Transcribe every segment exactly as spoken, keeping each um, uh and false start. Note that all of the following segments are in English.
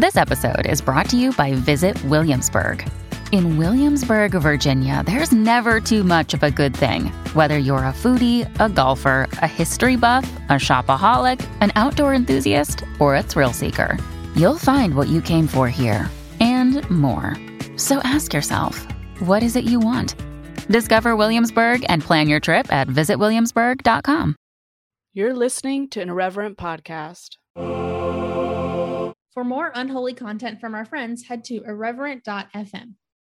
This episode is brought to you by Visit Williamsburg. In Williamsburg, Virginia, there's never too much of a good thing. Whether you're a foodie, a golfer, a history buff, a shopaholic, an outdoor enthusiast, or a thrill seeker, you'll find what you came for here and more. So ask yourself, what is it you want? Discover Williamsburg and plan your trip at visit williamsburg dot com. You're listening to an Irreverent podcast. For more unholy content from our friends, head to irreverent dot f m.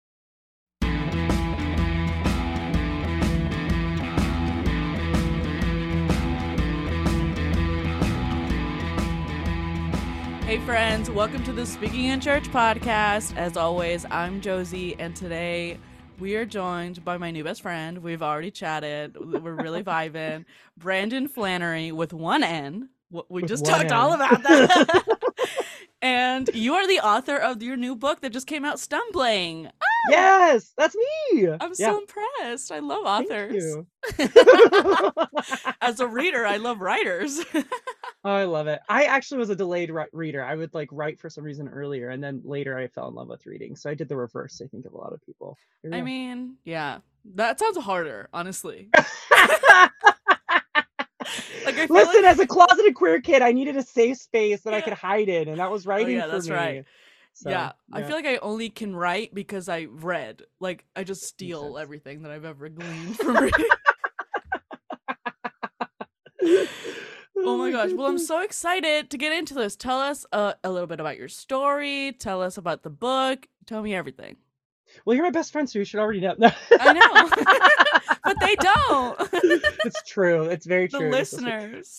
Hey friends, welcome to the Speaking in Church podcast. As always, I'm Josie, and today we are joined by my new best friend. We've already chatted. We're really vibing. Brandon Flannery with one N. We With just one talked N. all about that. And you are the author of your new book that just came out, Stumbling. Yes, that's me. I'm Yeah, so impressed. I love thank authors. you. As a reader, I love writers. Oh, I love it. I actually was a delayed ri- reader. I would like write for some reason earlier, and then later I fell in love with reading. So I did the reverse, I think, of a lot of people. Here we I are. mean, yeah, that sounds harder, honestly. Like I feel Listen, like, as a closeted queer kid, I needed a safe space that I could hide in, and that was oh writing yeah, for that's me. right. So, Yeah, I feel like I only can write because I read. Like I just Makes steal sense. everything that I've ever gleaned from reading. Oh my gosh. Well, I'm so excited to get into this. Tell us uh, a little bit about your story. Tell us about the book. Tell me everything. Well, you're my best friend, so you should already know. No. I know. But they don't. It's true. It's very The true. It's so sweet. listeners.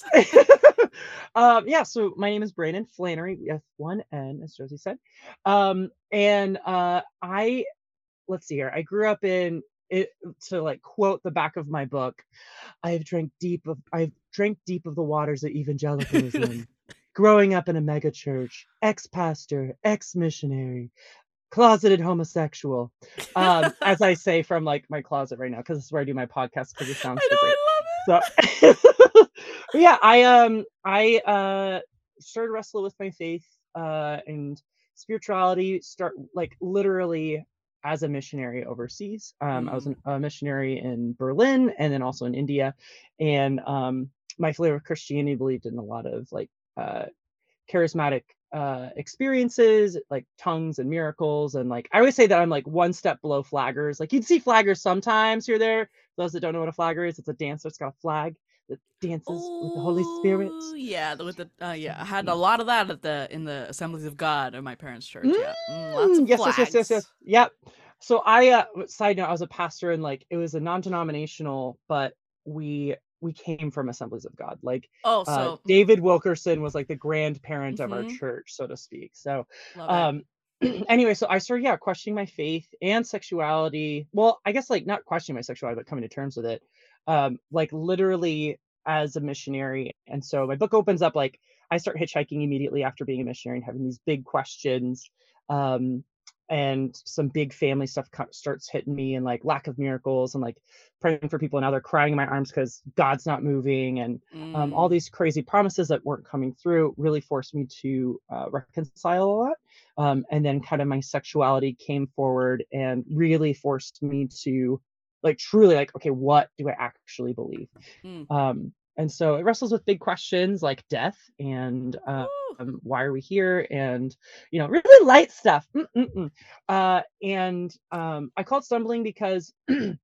um yeah, so my name is Brandon Flannery with one N, as Josie said. Um and uh I let's see here. I grew up in it, to like quote the back of my book, I've drank deep of I've drank deep of the waters of evangelicalism. Growing up in a mega church, ex-pastor, ex-missionary, closeted homosexual. Um, as I say from like my closet right now, because this is where I do my podcast because it sounds I know, so I great. love it. So but yeah, I um I uh started wrestling with my faith uh and spirituality, start like literally as a missionary overseas. Um, I was Mm. an, a missionary in Berlin and then also in India, and um my flavor of Christianity believed in a lot of like uh charismatic uh experiences, like tongues and miracles, and like I always say that I'm like one step below flaggers. Like you'd see flaggers sometimes here or there. For those that don't know what a flagger is, it's a dancer that's got a flag that dances with the Holy Spirit. Oh yeah, the- with the uh, yeah, I had a Mm. lot of that at the in the Assemblies of God at my parents' church. Yeah, mm, lots Mm, of yes, yes, yes, yes, yes. flags. Yep. So I uh side note, I was a pastor, and like it was a non-denominational, but we we came from Assemblies of God. Like Oh, uh so David Wilkerson was like the grandparent of our hmm church, so to speak. So love it. um anyway, so I started, yeah, questioning my faith and sexuality. Well, I guess like not questioning my sexuality, but coming to terms with it. Um, like literally as a missionary. And so my book opens up like I start hitchhiking immediately after being a missionary and having these big questions. Um, and some big family stuff co- starts hitting me, and like lack of miracles, and like praying for people and now they're crying in my arms because God's not moving, and um, all Mm. these crazy promises that weren't coming through really forced me to uh, reconcile a lot. Um, and then kind of my sexuality came forward and really forced me to like truly like, okay, what do I actually believe? Mm. Um, and so it wrestles with big questions like death and uh, Woo. um, why are we here, and you know, really light stuff. Mm-mm-mm. Uh, and um, I call it stumbling because in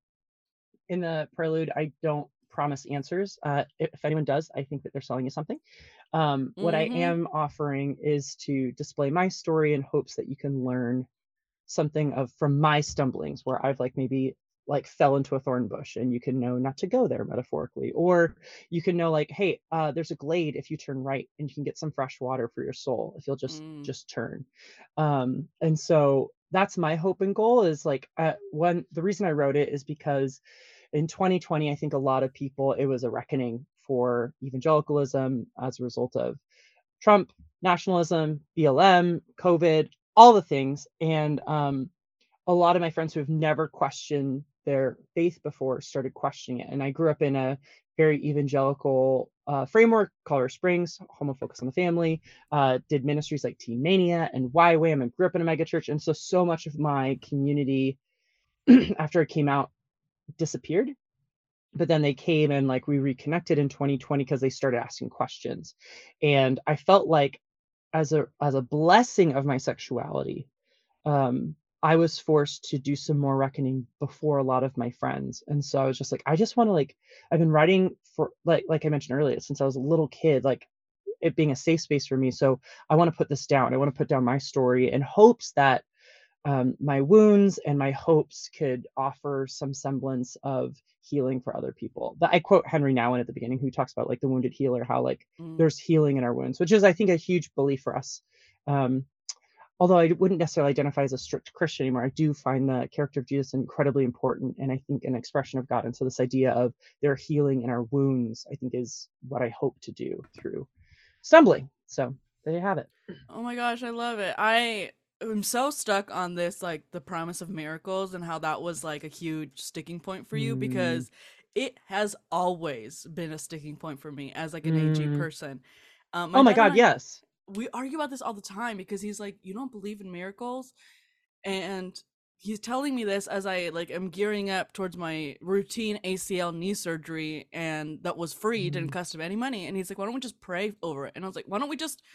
the prelude I don't promise answers. Uh, if, if anyone does, I think that they're selling you something. Um, what I Mm-hmm. am offering is to display my story in hopes that you can learn something of from my stumblings, where I've like maybe like fell into a thorn bush, and you can know not to go there metaphorically, or you can know like, hey, uh, there's a glade if you turn right, and you can get some fresh water for your soul if you'll just Mm. just turn. Um, and so that's my hope and goal is like uh, one the reason I wrote it is because in twenty twenty, I think a lot of people, it was a reckoning for evangelicalism as a result of Trump, nationalism, B L M, COVID, all the things. And um, a lot of my friends who have never questioned their faith before started questioning it. And I grew up in a very evangelical uh, framework, Colorado Springs, Home Focus on the Family, uh, did ministries like Teen Mania and Y WAM, and grew up in a mega church. And so, so much of my community after it came out disappeared. But then they came and like we reconnected in twenty twenty because they started asking questions. And I felt like as a as a blessing of my sexuality, um, I was forced to do some more reckoning before a lot of my friends. And so I was just like, I just want to like, I've been writing for like like I mentioned earlier, since I was a little kid, like it being a safe space for me. So I want to put this down. I want to put down my story in hopes that um, my wounds and my hopes could offer some semblance of healing for other people. But I quote Henry Nouwen at the beginning, who talks about like the wounded healer, how like Mm. there's healing in our wounds, which is, I think, a huge belief for us. Um, although I wouldn't necessarily identify as a strict Christian anymore, I do find the character of Jesus incredibly important, and I think an expression of God. And so this idea of their healing in our wounds, I think, is what I hope to do through stumbling. So there you have it. Oh my gosh, I love it. I am so stuck on this, like the promise of miracles and how that was like a huge sticking point for you, Mm. because it has always been a sticking point for me as like an A G Mm. person. Um, Oh my dad and God, I- yes. we argue about this all the time because he's like, you don't believe in miracles, and he's telling me this as I like am gearing up towards my routine A C L knee surgery, and that was free, didn't Mm. cost him any money. And he's like, why don't we just pray over it? And I was like, why don't we just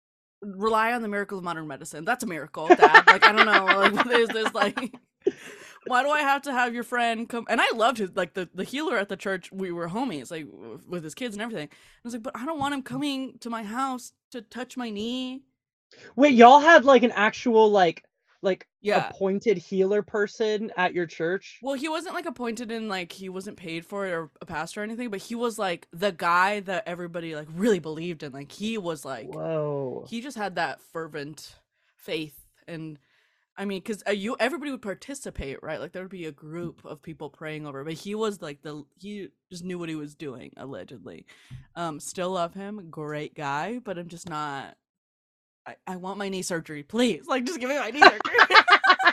rely on the miracle of modern medicine? That's a miracle, Dad. Like, I don't know, like what is this, like why do I have to have your friend come? And I loved his, like the, the healer at the church, we were homies, like w- with his kids and everything. I was like, but I don't want him coming to my house to touch my knee. Wait, y'all had like an actual like like Yeah. appointed healer person at your church? Well, he wasn't like appointed in, like he wasn't paid for it or a pastor or anything, but he was like the guy that everybody like really believed in. Like he was like, Whoa. he just had that fervent faith. And I mean, because uh, you everybody would participate, right? Like there would be a group of people praying over, but he was like the he just knew what he was doing, allegedly. Um, still love him, great guy, but I'm just not. I, I want my knee surgery, please. Like, just give me my knee surgery.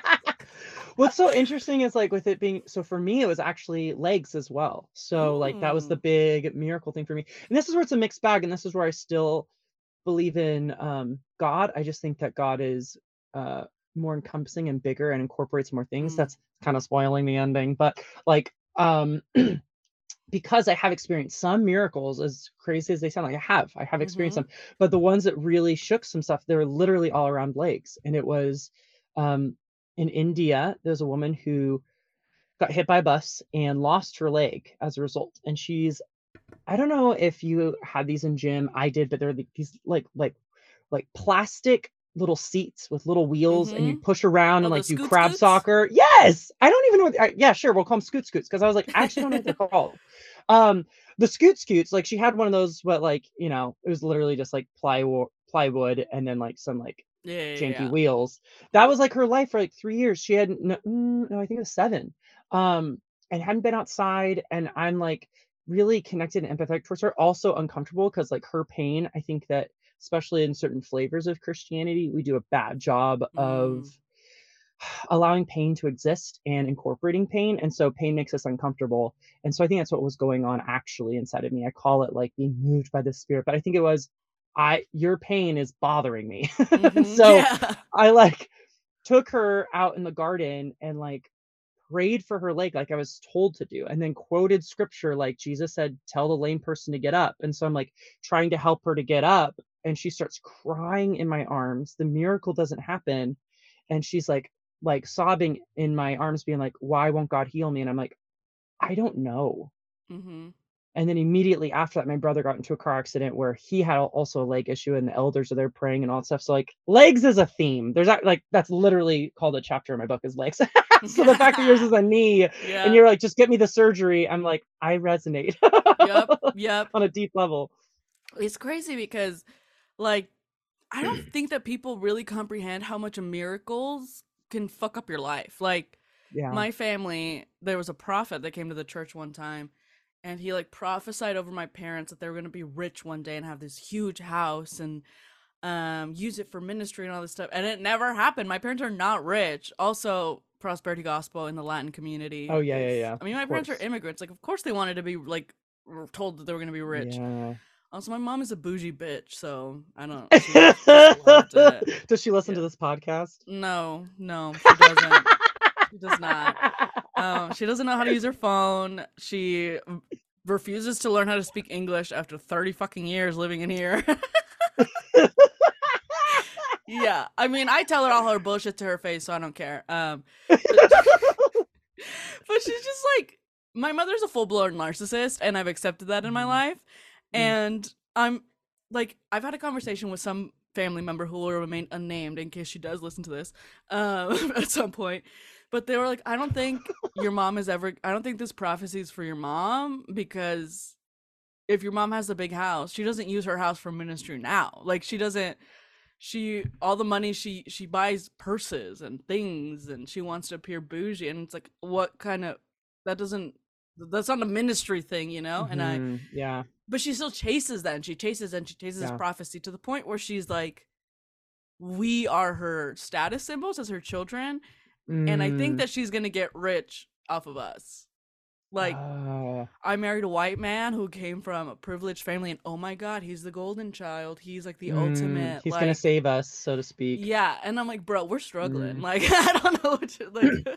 What's so interesting is like with it being, so for me it was actually legs as well. So like that was the Mm. big miracle thing for me. And this is where it's a mixed bag, and this is where I still believe in um God. I just think that God is uh more encompassing and bigger and incorporates more things. Mm. That's kind of spoiling the ending, but like um because I have experienced some miracles, as crazy as they sound, like I have, I have experienced Mhm. them, but the ones that really shook some stuff, they were literally all around legs. And it was um, in India, there's a woman who got hit by a bus and lost her leg as a result. And she's, I don't know if you had these in gym, I did, but they're the- these like, like, like plastic little seats with little wheels, and you Mhm. push around Oh, and the like do scoot crab scoots? soccer. Yes, I don't even know what. I, yeah, sure, we'll call them scoot scoots, because I was like, I actually don't know what they're called. Um, the scoot scoots, like she had one of those, but like you know, it was literally just like plywood, plywood, and then like some like Yeah, yeah, janky yeah. wheels. That was like her life for like three years. She had no, mm, no, I think it was seven, um, and hadn't been outside. And I'm like really connected and empathetic towards her. Also uncomfortable because like her pain, I think that especially in certain flavors of Christianity, we do a bad job of Mm. allowing pain to exist and incorporating pain. And so pain makes us uncomfortable. And so I think that's what was going on actually inside of me. I call it like being moved by the spirit, but I think it was, I, your pain is bothering me. Mhm. So Yeah. I like took her out in the garden and like prayed for her leg like I was told to do, and then quoted scripture like Jesus said, tell the lame person to get up. And so I'm like trying to help her to get up, and she starts crying in my arms. The miracle doesn't happen, and she's like like sobbing in my arms, being like, why won't God heal me? And I'm like, I don't know. Mhm. And then immediately after that, my brother got into a car accident where he had also a leg issue, and the elders are there praying and all that stuff. So like legs is a theme. There's that, like that's literally called a chapter in my book is legs. So the fact that yours is a knee, Yeah. and you're like, just get me the surgery. I'm like, I resonate. Yep. Yep. On a deep level. It's crazy because, like, I don't think that people really comprehend how much miracles can fuck up your life. Like, Yeah. my family, there was a prophet that came to the church one time, and he like prophesied over my parents that they were going to be rich one day and have this huge house and um use it for ministry and all this stuff, and it never happened. My parents are not rich. Also, prosperity gospel in the Latin community. Oh yeah, yeah, is- yeah. I mean, my Of parents are course. immigrants. Like, of course they wanted to be like r- told that they were going to be rich. Yeah. Also, my mom is a bougie bitch, so I don't. She just loved it. Does she listen Yeah. to this podcast? No, no, she doesn't. She does not. Um, she doesn't know how to use her phone. She refuses to learn how to speak English after thirty fucking years living in here. Yeah, I mean, I tell her all her bullshit to her face, so I don't care. Um, but, but she's just like, my mother's a full-blown narcissist, and I've accepted that in my life. And I'm like, I've had a conversation with some family member who will remain unnamed in case she does listen to this um, at some point. But they were like, I don't think your mom is ever, I don't think this prophecy is for your mom, because if your mom has a big house, she doesn't use her house for ministry now. Like, she doesn't, she, all the money she, she buys purses and things, and she wants to appear bougie. And it's like, what kind of, that doesn't, that's not a ministry thing, you know? And I, Mhm, yeah. but she still chases that, and she chases and she chases Yeah. prophecy to the point where she's like, we are her status symbols as her children. And I think Mm. that she's gonna get rich off of us. Like, Ah. I married a white man who came from a privileged family, and oh my god, he's the golden child. He's like the Mm, ultimate. he's like, gonna save us, so to speak. yeah, and I'm like, bro, we're struggling. Mm. Like, I don't know what to like.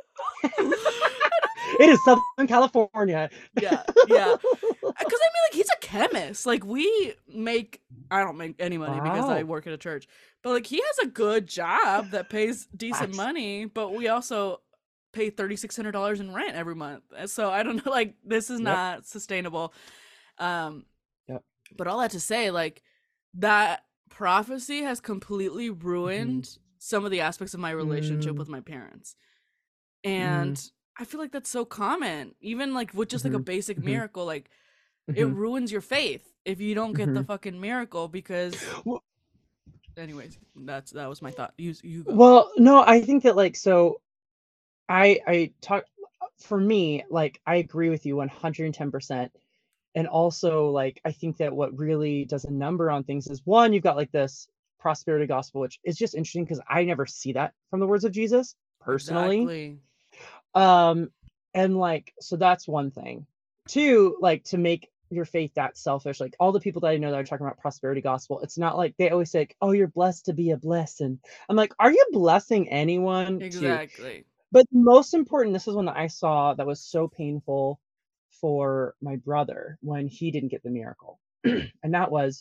It is Southern California. Yeah, yeah. Because I mean, like, he's a chemist. Like, we make, I don't make any money because I Wow. work at a church, but like, he has a good job that pays decent Facts. money, but we also pay thirty-six hundred dollars in rent every month. So I don't know, like, this is Yep. not sustainable. Um, Yep. But all that to say, like, that prophecy has completely ruined Mhm. some of the aspects of my relationship Mm. with my parents. And Mm. I feel like that's so common, even like with just like a Mhm, basic mhm. miracle. Like, it Mhm. ruins your faith if you don't get the Mhm. fucking miracle, because Well anyways, that's that was my thought. You you go. well, no, I think that, like, so I I talk for me, like, I agree with you one hundred ten percent. And also, like, I think that what really does a number on things is, one, you've got like this prosperity gospel, which is just interesting because I never see that from the words of Jesus personally. Exactly. Um, and like, so that's one thing. Two, like, to make your faith that selfish, like all the people that I know that are talking about prosperity gospel, it's not like they always say, like, oh, you're blessed to be a blessing. I'm like, are you blessing anyone to? Exactly. But most important, this is one that I saw that was so painful for my brother when he didn't get the miracle. And that was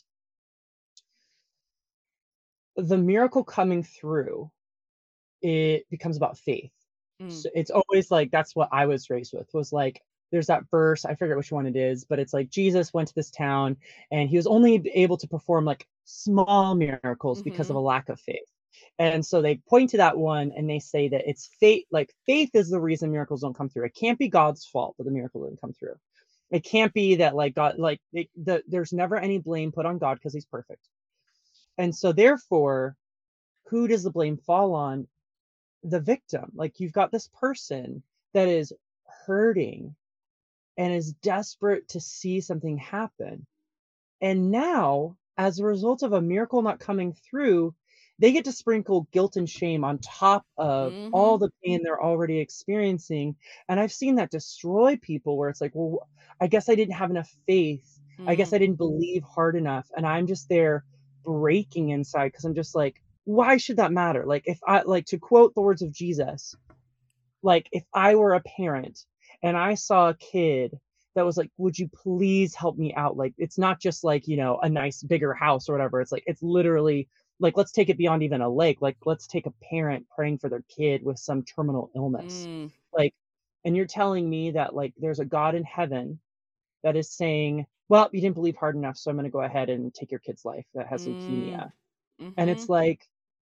the miracle coming through, it becomes about faith. Mm. So it's always like, that's what I was raised with, was like, there's that verse, I forget which one it is, but it's like Jesus went to this town and he was only able to perform like small miracles because of Mhm. a lack of faith. And so they point to that one and they say that it's faith, like faith is the reason miracles don't come through. It can't be God's fault that the miracle didn't come through. It can't be that like God, like it, the, there's never any blame put on God because he's perfect. And so therefore, who does the blame fall on? The victim. Like, you've got this person that is hurting and is desperate to see something happen. And now, as a result of a miracle not coming through, they get to sprinkle guilt and shame on top of all Mhm. the pain they're already experiencing. And I've seen that destroy people where it's like, well, I guess I didn't have enough faith. I guess Mm. I didn't believe hard enough. And I'm just there breaking inside because I'm just like, why should that matter? Like, if I, like, to quote the words of Jesus, like, if I were a parent and I saw a kid that was like, would you please help me out? Like, it's not just like, you know, a nice bigger house or whatever. It's like, it's literally like, let's take it beyond even a lake. Like, let's take a parent praying for their kid with some terminal illness. Mm. Like, and you're telling me that like there's a God in heaven that is saying, well, you didn't believe hard enough, so I'm going to go ahead and take your kid's life that has Mm. leukemia. And it's Mhm. like,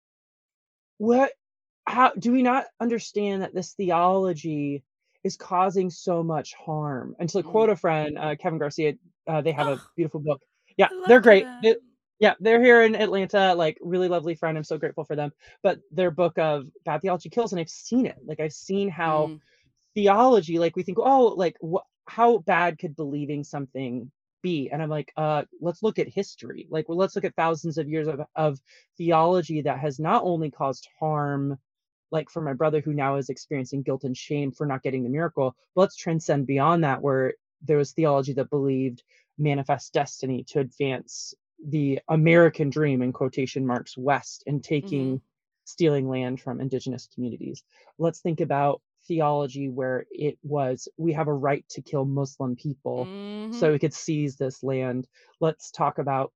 what, how do we not understand that this theology is causing so much harm? And to quote Mm. a friend, uh, Kevin Garcia, uh, they have a Oh, beautiful book. Yeah, I they're love great. They- Kevin. yeah, they're here in Atlanta, like really lovely friend. I'm so grateful for them. But their book of Bad Theology Kills, and I've seen it. Like, I've seen how Mm. theology, like, we think, oh, like, what, how bad could believing something be? And I'm like, uh, let's look at history. Like, well, let's look at thousands of years of, of theology that has not only caused harm, like for my brother who now is experiencing guilt and shame for not getting the miracle, but let's transcend beyond that, where there was theology that believed manifest destiny to advance the American dream, in quotation marks, west, and taking, Mm-hmm. stealing land from indigenous communities. Let's think about theology where it was, we have a right to kill Muslim people Mm-hmm. so we could seize this land. Let's talk about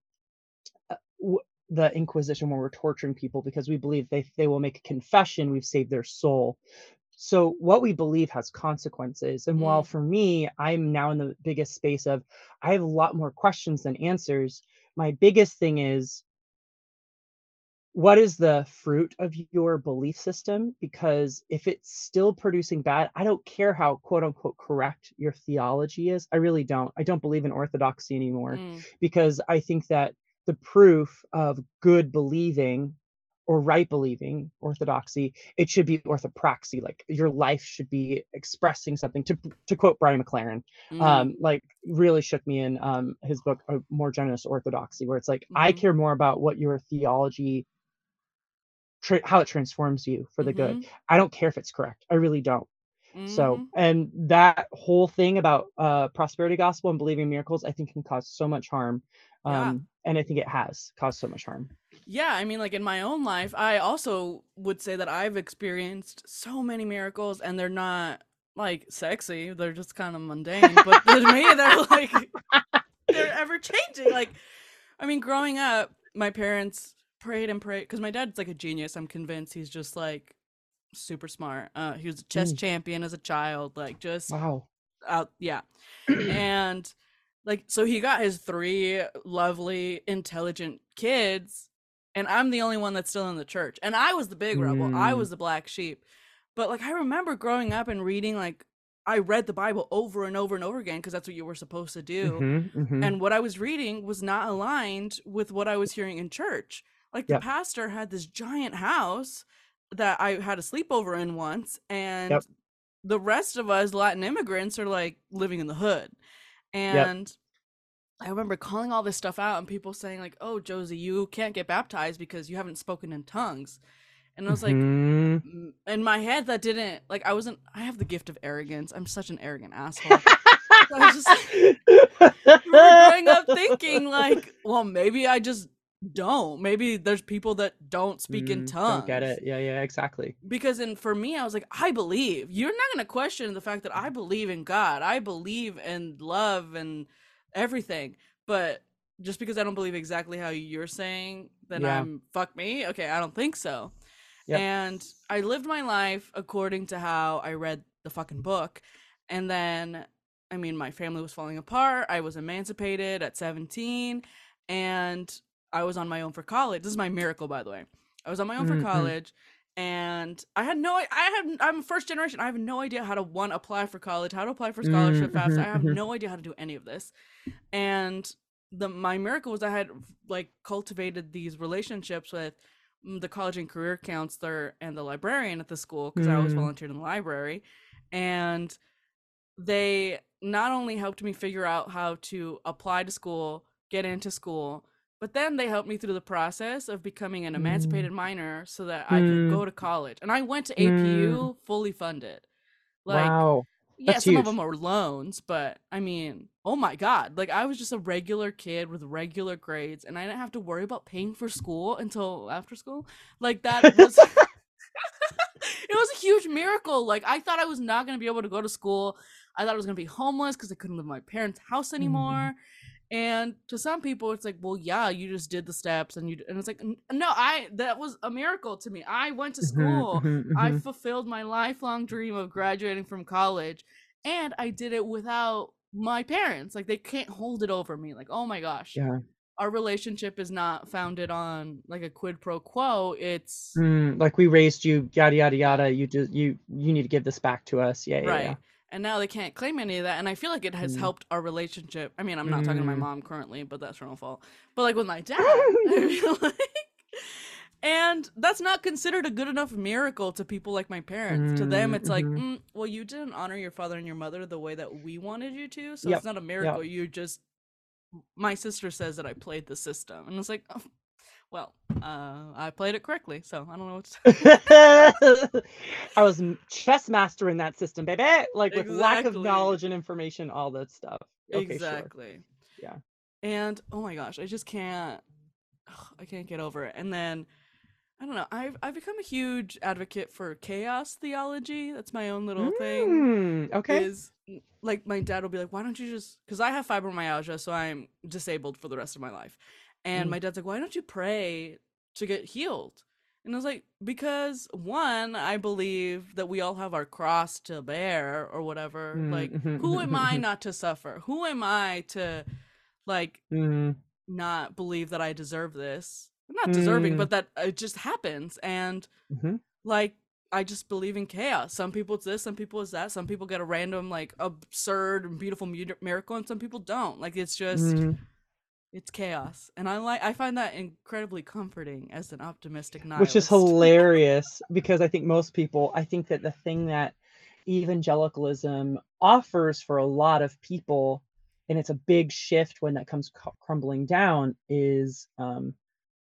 w- the Inquisition, where we're torturing people because we believe they, they will make a confession, we've saved their soul. So what we believe has consequences. And while Mm. for me, I'm now in the biggest space of, I have a lot more questions than answers. My biggest thing is, what is the fruit of your belief system? Because if it's still producing bad, I don't care how quote unquote correct your theology is. I really don't. I don't believe in orthodoxy anymore Mm. because I think that the proof of good believing or right believing, orthodoxy, it should be orthopraxy. Like your life should be expressing something. To to quote Brian McLaren, Mm. um, like really shook me in um, his book, A More Generous Orthodoxy, where it's like, I Mm-hmm. care more about what your theology, Tra- how it transforms you for the good. Mm-hmm. I don't care if it's correct. I really don't. So, Mm-hmm. and that whole thing about uh, prosperity gospel and believing in miracles, I think can cause so much harm. Yeah. Um, and I think it has caused so much harm. Yeah, I mean, like in my own life, I also would say that I've experienced so many miracles, and they're not like sexy. They're just kind of mundane. But to me, they're like they're ever changing. Like, I mean, growing up, my parents prayed and prayed because my dad's like a genius. I'm convinced he's just like super smart. Uh, he was a chess Mm, champion as a child, like just wow. out, yeah. And like, so he got his three lovely, intelligent kids, and I'm the only one that's still in the church. And I was the big rebel. I Mm, was the black sheep. But like, I remember growing up and reading, like, I read the Bible over and over and over again because that's what you were supposed to do. mm-hmm, mm-hmm. And what I was reading was not aligned with what I was hearing in church. Like, the Yep. pastor had this giant house that I had a sleepover in once, and Yep. the rest of us Latin immigrants are like living in the hood. Yep. And I remember calling all this stuff out and people saying like, "Oh, Josie, you can't get baptized because you haven't spoken in tongues." And I was like, Mhm. mm, in my head, that didn't, like, I wasn't, I have the gift of arrogance. I'm such an arrogant asshole. So I was just like, I remember growing up thinking like, well, maybe I just don't. Maybe there's people that don't speak in Mm, tongues. don't get it. Yeah, yeah, exactly. Because in for me, I was like, I believe. You're not gonna question the fact that I believe in God. I believe in love and everything. But just because I don't believe exactly how you're saying, then Yeah. I'm fuck me. Okay, I don't think so. Yep. And I lived my life according to how I read the fucking book. And then, I mean, my family was falling apart. I was emancipated at seventeen, and I was on my own for college. This is my miracle, by the way. I was on my own for Mhm. college, and I had no, I had, I'm first generation. I have no idea how to one apply for college, how to apply for scholarship Mm, FAFSA. mhm, I have mhm. no idea how to do any of this. And the my miracle was I had like cultivated these relationships with mm, the college and career counselor and the librarian at the school because I always Mm. volunteered in the library, and they not only helped me figure out how to apply to school, get into school, but then they helped me through the process of becoming an Mm. emancipated minor so that I could go Mm. to college. And I went to Mm. A P U fully funded. Like, Wow. yeah, That's some of huge. them were loans, but I mean, oh my God. Like, I was just a regular kid with regular grades, and I didn't have to worry about paying for school until after school. Like, that was. It was a huge miracle. Like, I thought I was not going to be able to go to school. I thought I was going to be homeless because I couldn't live in my parents' house Mm. anymore. And to some people, it's like, well, yeah, you just did the steps, and you. And it's like, n- no, I. That was a miracle to me. I went to Mhm, school. mhm, I mhm. fulfilled my lifelong dream of graduating from college, and I did it without my parents. Like, they can't hold it over me. Like, oh my gosh, Yeah. our relationship is not founded on like a quid pro quo. It's Mm, like we raised you, yada yada yada. You just you you need to give this back to us. Yeah, yeah, yeah. right. And now they can't claim any of that. And I feel like it has Mm. helped our relationship. I mean, I'm not talking to my Mm. mom currently, but that's her own fault. But like with my dad, I feel like. And that's not considered a good enough miracle to people like my parents. To them, Mm, it's like, mhm. mm, well, you didn't honor your father and your mother the way that we wanted you to. So Yep, it's not a yep. miracle. You just, my sister says that I played the system. And it's like, oh, well, uh, I played it correctly. So I don't know what to say. I was m- chess master in that system, baby. Like with lack of Exactly. knowledge and information, all that stuff. Okay, sure. Exactly. Yeah. And oh my gosh, I just can't ugh, I can't get over it. And then I don't know, I've I've become a huge advocate for chaos theology. That's my own little thing. Mm, okay. Is like my dad will be like, why don't you just because I have fibromyalgia, so I'm disabled for the rest of my life. And Mm, my dad's like, why don't you pray to get healed? And I was like, because one, I believe that we all have our cross to bear or whatever. mm, Like, mhm, who mhm, am mhm, I mhm. not to suffer? Who am I to like Mm, not believe that I deserve this? Not deserving, mm, but that it just happens. And mhm, like, I just believe in chaos. Some people it's this, some people it's that. Some people get a random, like, absurd and beautiful mu- miracle, and some people don't. Like, it's just, mm. it's chaos. And I like, I find that incredibly comforting as an optimistic Which is nihilist. hilarious because I think most people, I think that the thing that evangelicalism offers for a lot of people, and it's a big shift when that comes cu- crumbling down, is um,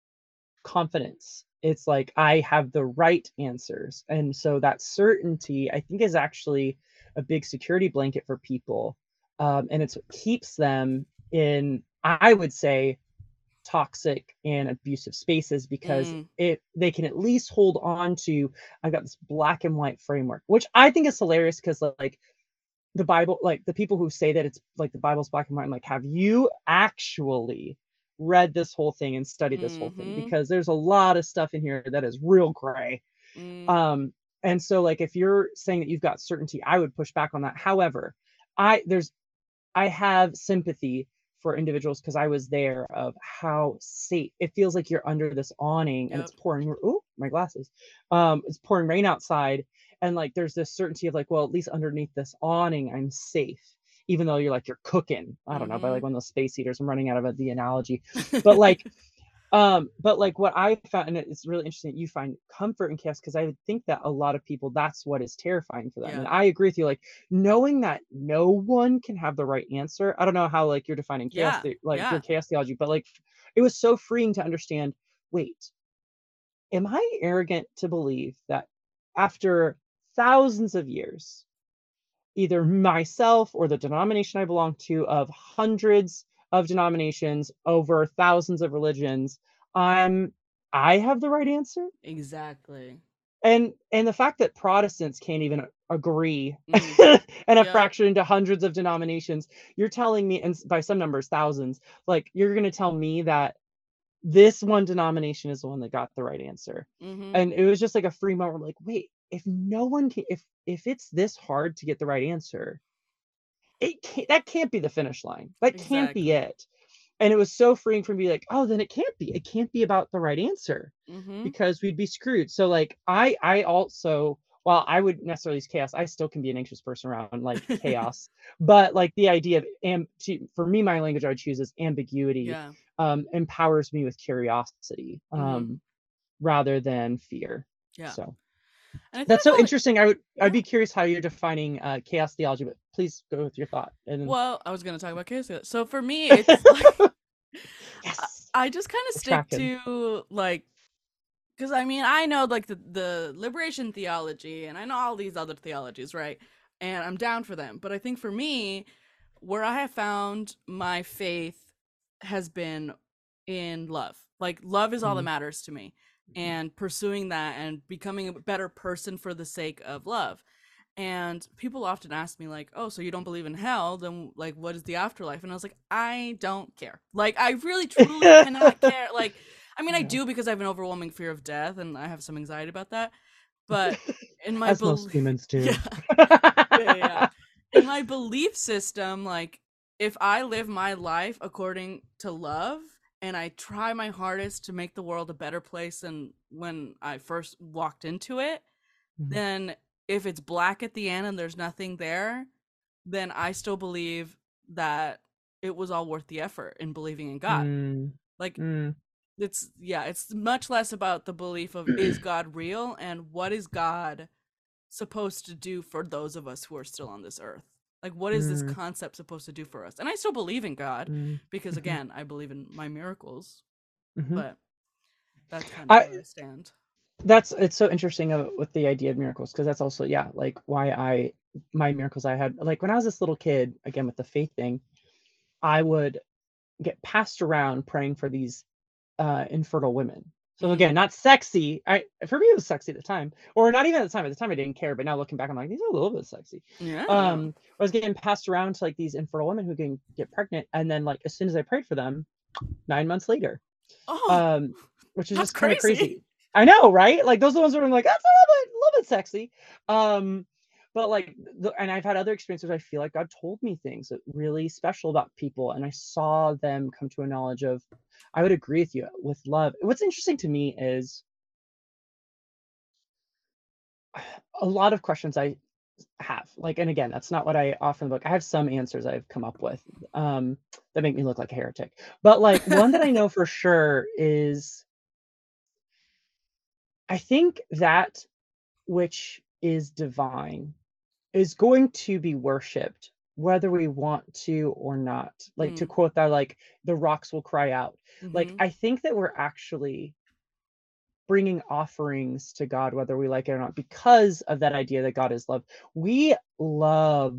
confidence. It's like I have the right answers. And so that certainty, I think, is actually a big security blanket for people. Um, and it's what keeps them in, I would say, toxic and abusive spaces because Mm, it they can at least hold on to, I've got this black and white framework, which I think is hilarious because like the Bible, like the people who say that it's like the Bible's black and white, I'm like, have you actually read this whole thing and studied this whole thing? mm-hmm, Because there's a lot of stuff in here that is real gray. mm, Um, and so like if you're saying that you've got certainty, I would push back on that. However, I there's I have sympathy for individuals because I was there of how safe it feels like you're under this awning and it's yep, pouring. Oh, my glasses. Um, it's pouring rain outside, and like there's this certainty of like, well, at least underneath this awning, I'm safe. Even though you're like you're cooking, I don't know, by like mm-hmm. one of those space heaters. I'm running out of the analogy, but like um, but like what I found, and it's really interesting that you find comfort in chaos, because I would think that a lot of people, that's what is terrifying for them. Yeah, And I agree with you, like knowing that no one can have the right answer. I don't know how like you're defining chaos, yeah, the, like your yeah, chaos theology, but like it was so freeing to understand, wait, am I arrogant to believe that after thousands of years, either myself or the denomination I belong to, of hundreds of denominations over thousands of religions, I'm I have the right answer? exactly. And and the fact that Protestants can't even agree Mm, and have yep, fractured into hundreds of denominations, you're telling me, and by some numbers, thousands, like you're going to tell me that this one denomination is the one that got the right answer. mm-hmm, And it was just like a free moment. Like, wait, if no one can, if if it's this hard to get the right answer, it can't, that can't be the finish line. That can't be exactly. it. And it was so freeing for me, like, oh, then it can't be. It can't be about the right answer Mm-hmm. because we'd be screwed. So like I I also, while I would necessarily use chaos, I still can be an anxious person around like chaos. But like the idea of am to, for me, my language I would choose is ambiguity, Yeah. um, empowers me with curiosity, Mm-hmm. um, rather than fear. Yeah. So And I think that's I so feel like interesting. I would I'd yeah. be curious how you're defining uh, chaos theology, but please go with your thought. And Well, I was gonna talk about chaos. So for me, it's like I yes, I just kind of we're stick tracking. to like because I mean I know like the the liberation theology and I know all these other theologies, right? And I'm down for them. But I think for me, where I have found my faith has been in love. Like love is all that Mm, matters to me. And pursuing that and becoming a better person for the sake of love. And people often ask me like, "Oh, so you don't believe in hell? Then like what is the afterlife?" And I was like, "I don't care. Like I really truly cannot care. Like I mean I yeah, do because I have an overwhelming fear of death and I have some anxiety about that. But in my as most belief humans yeah. do. Yeah, yeah. In my belief system, like if I live my life according to love and I try my hardest to make the world a better place than when I first walked into it, Mhm. then if it's black at the end and there's nothing there, then I still believe that it was all worth the effort in believing in God. Mm, Like mm. it's yeah, it's much less about the belief of is God real and what is God supposed to do for those of us who are still on this earth? Like, what is this Mm, concept supposed to do for us? And I still believe in God mm, because, mhm, again, I believe in my miracles, mhm. but that's kind of I where I stand. That's, it's so interesting uh, with the idea of miracles, because that's also, yeah, like why I, my miracles I had like when I was this little kid, again with the faith thing. I would get passed around praying for these uh, infertile women. So Mhm. again, not sexy. I for me it was sexy at the time, or not even at the time. At the time I didn't care, but now looking back, I'm like, these are a little bit sexy. Yeah. Um, I was getting passed around to like these infertile women who can get pregnant, and then like as soon as I prayed for them, nine months later, Oh, um, which is that's just kind of crazy. crazy. I know, right? Like those are the ones where I'm like, that's a little bit, a little bit sexy. Um, but like, the, and I've had other experiences where I feel like God told me things that really special about people, and I saw them come to a knowledge of. I would agree with you with love. What's interesting to me is a lot of questions I have, like, and again, that's not what I often look. I have some answers I've come up with um, that make me look like a heretic, but like one that I know for sure is, I think that which is divine is going to be worshipped whether we want to or not. Like to Mm. quote that, like the rocks will cry out. Like Mhm. I think that we're actually bringing offerings to God, whether we like it or not, because of that idea that God is love. We love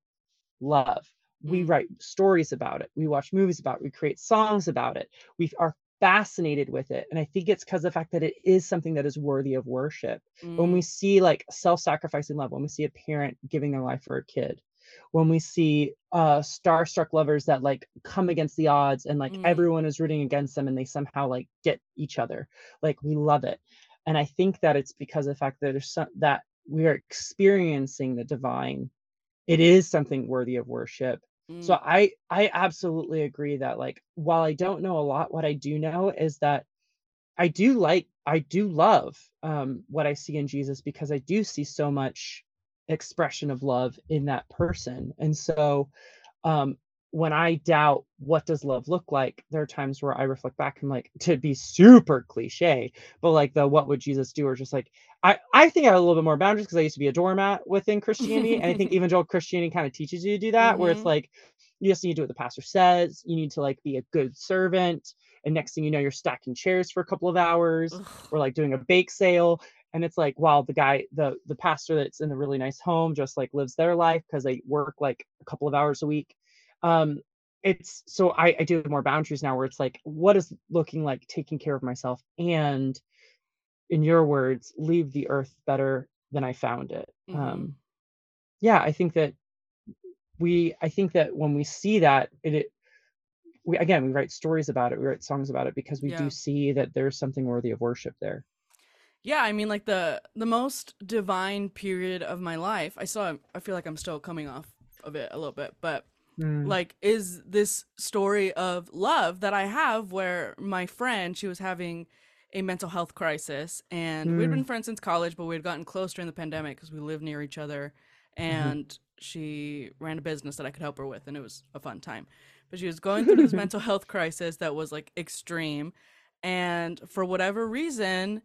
love. We Mm. write stories about it. We watch movies about it. We create songs about it. We are fascinated with it. And I think it's because of the fact that it is something that is worthy of worship. When we Mm. see like self-sacrificing love, when we see a parent giving their life for a kid, when we see uh starstruck lovers that like come against the odds and like Mm. everyone is rooting against them and they somehow like get each other, like we love it. And I think that it's because of the fact that there's some that we are experiencing the divine. It is something worthy of worship. So Mm. I I absolutely agree that like while I don't know a lot, what I do know is that I do like I do love um what I see in Jesus, because I do see so much expression of love in that person. And so um when I doubt what does love look like, there are times where I reflect back and like, to be super cliche, but like the what would Jesus do, or just like I I think I have a little bit more boundaries because I used to be a doormat within Christianity, and I think evangelical Christianity kind of teaches you to do that, where it's Mhm. like you just need to do what the pastor says, you need to like be a good servant, and next thing you know, you're stacking chairs for a couple of hours, Ugh. or like doing a bake sale. And it's like, wow, the guy, the the pastor that's in the really nice home just like lives their life because they work like a couple of hours a week. Um, it's so I, I do have more boundaries now, where it's like, what is looking like taking care of myself and, in your words, leave the earth better than I found it. Mhm. Um, yeah, I think that we I think that when we see that, it, it we again we write stories about it, we write songs about it, because we do Yeah. see that there's something worthy of worship there. Yeah, I mean like the the most divine period of my life. I still I feel like I'm still coming off of it a little bit, but Mm, like is this story of love that I have where my friend, she was having a mental health crisis, and we'd been mm, friends since college, but we had gotten close during the pandemic because we lived near each other, mhm. and she ran a business that I could help her with, and it was a fun time. But she was going through this mental health crisis that was like extreme, and for whatever reason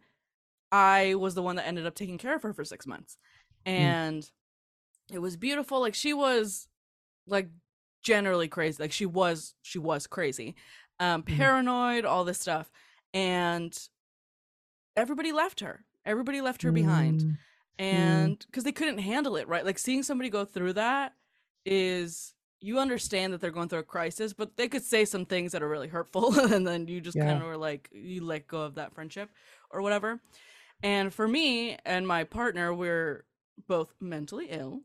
I was the one that ended up taking care of her for six months. Mm, And it was beautiful. Like she was like generally crazy. Like she was she was crazy. Um mhm, paranoid, all this stuff. And everybody left her. Everybody left her behind. mm, mm. And cuz they couldn't handle it, right? Like seeing somebody go through that is, you understand that they're going through a crisis, but they could say some things that are really hurtful and then you just kind Yeah. of were like you let go of that friendship or whatever. And for me and my partner, we're both mentally ill,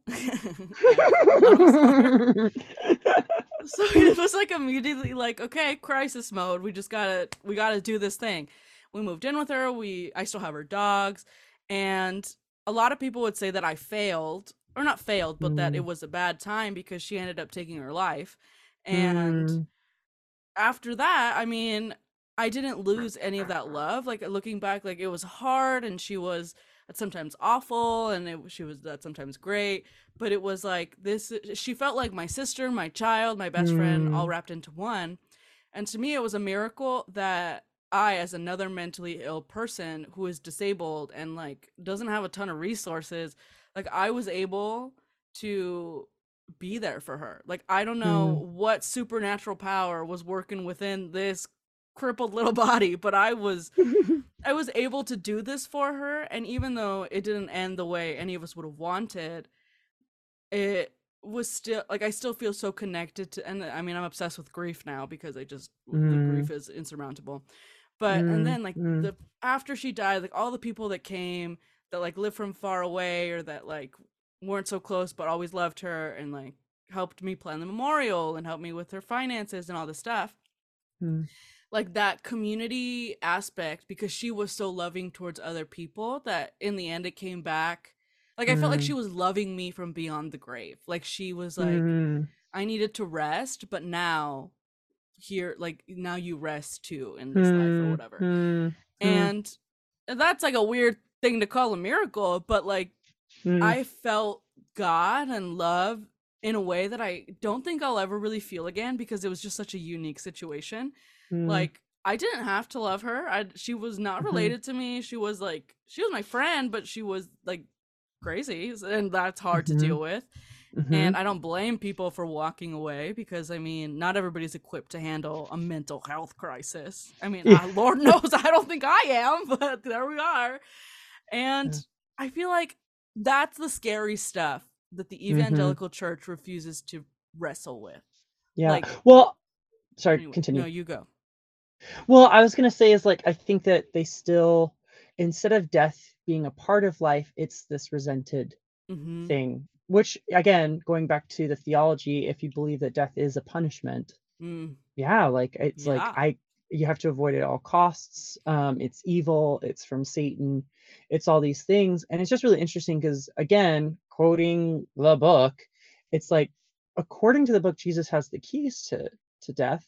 as a lot of us are. So it was like immediately like, okay, crisis mode. We just gotta we gotta do this thing. We moved in with her. We I still have her dogs, and a lot of people would say that I failed, or not failed, but that it Mm, was a bad time because she ended up taking her life. And mm, after that, I mean, I didn't lose any of that love. Like looking back, like it was hard, and she was sometimes awful, and it, she was that sometimes great. But it was like this. She felt like my sister, my child, my best friend, all mm, wrapped into one. And to me, it was a miracle that I, as another mentally ill person who is disabled and like doesn't have a ton of resources, like I was able to be there for her. Like I don't mm. know what supernatural power was working within this crippled little body, but I was I was able to do this for her, and even though it didn't end the way any of us would have wanted, it was still like I still feel so connected to, and I mean I'm obsessed with grief now because I just the Mm, grief is insurmountable. But and mm, then like mm, the after she died, like all the people that came that like lived from far away or that like weren't so close but always loved her and like helped me plan the memorial and helped me with her finances and all this stuff. mm, Like that community aspect, because she was so loving towards other people that in the end it came back. Like I felt like she mm, was loving me from beyond the grave. Like she was like, mm, I needed to rest, but now here, like now you rest too in this life or mm, whatever. mm, mm, And that's like a weird thing to call a miracle, but like mm, I felt God and love in a way that I don't think I'll ever really feel again because it was just such a unique situation. mm, Like I didn't have to love her. I she was not mhm, related to me. She was like she was my friend, but she was like crazy, and that's hard to mhm, deal with. And mhm. I don't blame people for walking away because I mean, not everybody's equipped to handle a mental health crisis. I mean, Yeah. uh, Lord knows I don't think I am, but there we are. And Yeah. I feel like that's the scary stuff that the Mhm. evangelical church refuses to wrestle with. Yeah. Like, Well, sorry, anyway, no, continue. you go. Well, I was gonna say is like I think that they still, instead of death being a part of life, it's this resented Mm-hmm. thing. Which again, going back to the theology, if you believe that death is a punishment, Mm, yeah, like it's like yeah. I you have to avoid it at all costs. Um, it's evil, it's from Satan, it's all these things. And it's just really interesting because again, quoting the book, it's like according to the book, Jesus has the keys to to death.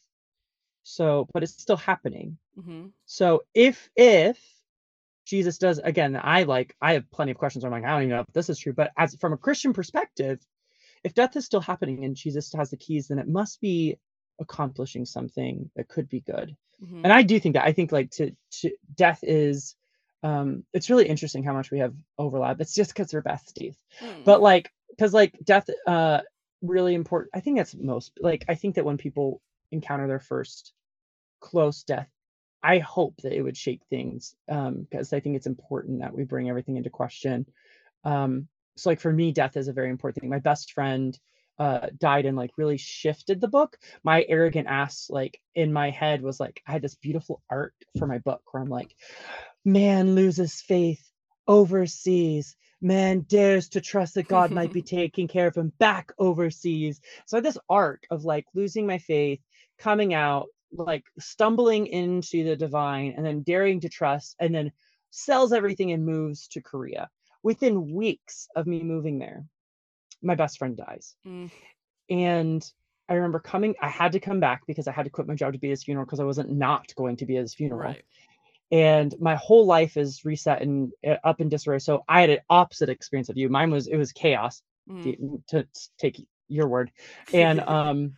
So, but it's still happening. Mm-hmm. So if if Jesus does again, I like I have plenty of questions. I'm like, I don't even know if this is true, but as from a Christian perspective, if death is still happening and Jesus has the keys, then it must be accomplishing something that could be good. Mm-hmm. And I do think that I think like to to death is um it's really interesting how much we have overlap. It's just because we're besties. Mm. But like because like death uh really important. I think that's most like I think that when people encounter their first close death, I hope that it would shake things um because I think it's important that we bring everything into question. Um, so like for me, death is a very important thing. My best friend uh died and like really shifted the book. My arrogant ass, like in my head, was like, I had this beautiful art for my book where I'm like, man loses faith overseas. Man dares to trust that God might be taking care of him back overseas. So I had this arc of like losing my faith, coming out, like stumbling into the divine, and then daring to trust, and then sells everything and moves to Korea. Within weeks of me moving there, my best friend dies. Mm. And I remember coming, I had to come back because I had to quit my job to be at his funeral because I wasn't not going to be at his funeral. Right. And my whole life is reset and uh, up in disarray. So I had an opposite experience of you. Mine was, it was chaos, Mm. to, to take your word. And um,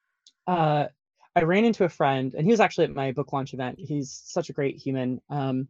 uh, I ran into a friend, and he was actually at my book launch event. He's such a great human. Um,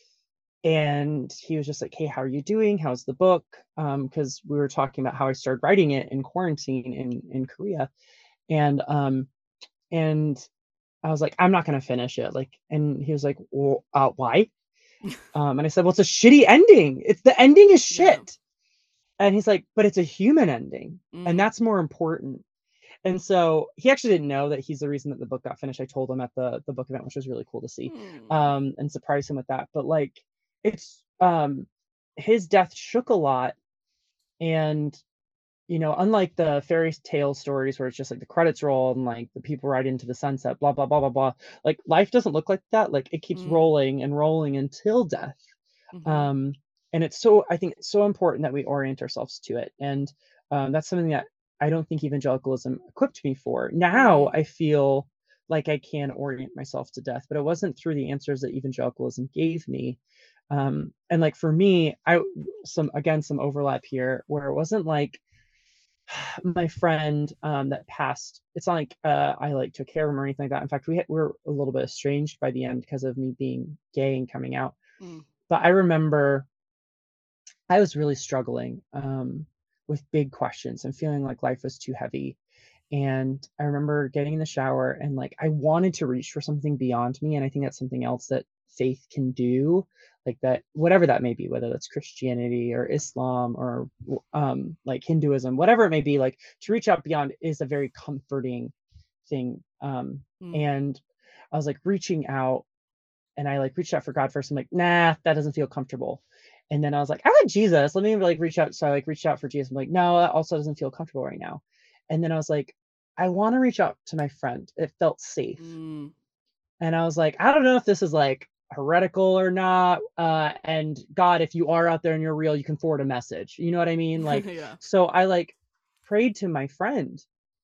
and he was just like, hey, how are you doing? How's the book? Um, because we were talking about how I started writing it in quarantine in in Korea. And um, and I was like, I'm not gonna finish it. Like, and he was like, well, uh, why? Um, and I said, well, it's a shitty ending. It's the ending is Yeah. shit. And he's like, but it's a human ending, and Mm. that's more important. And so he actually didn't know that he's the reason that the book got finished. I told him at the the book event, which was really cool to see, Mm. um, and surprise him with that. But like, it's um, his death shook a lot, and you know, unlike the fairy tale stories where it's just like the credits roll and like the people ride into the sunset, blah blah blah blah blah. Like life doesn't look like that. Like it keeps Mm. rolling and rolling until death. Mm-hmm. Um, and it's so I think it's so important that we orient ourselves to it, and um, that's something that I don't think evangelicalism equipped me for. Now Mm. I feel like I can orient myself to death, but it wasn't through the answers that evangelicalism gave me. Um, and like for me, I some again some overlap here where it wasn't like my friend um, that passed. It's not like uh, I like took care of him or anything like that. In fact, we had, we were a little bit estranged by the end because of me being gay and coming out. Mm. But I remember I was really struggling um, with big questions and feeling like life was too heavy. And I remember getting in the shower and like I wanted to reach for something beyond me. And I think that's something else that faith can do, like that, whatever that may be, whether that's Christianity or Islam or um, like Hinduism, whatever it may be, like to reach out beyond is a very comforting thing. Um, Mm. and I was like reaching out, and I like reached out for God first. I'm like, nah, that doesn't feel comfortable. And then I was like, I like Jesus. Let me like reach out. So I like reached out for Jesus. I'm like, no, that also doesn't feel comfortable right now. And then I was like, I want to reach out to my friend. It felt safe. Mm. And I was like, I don't know if this is like heretical or not. Uh, and God, if you are out there and you're real, you can forward a message. You know what I mean? Like, Yeah. so I like prayed to my friend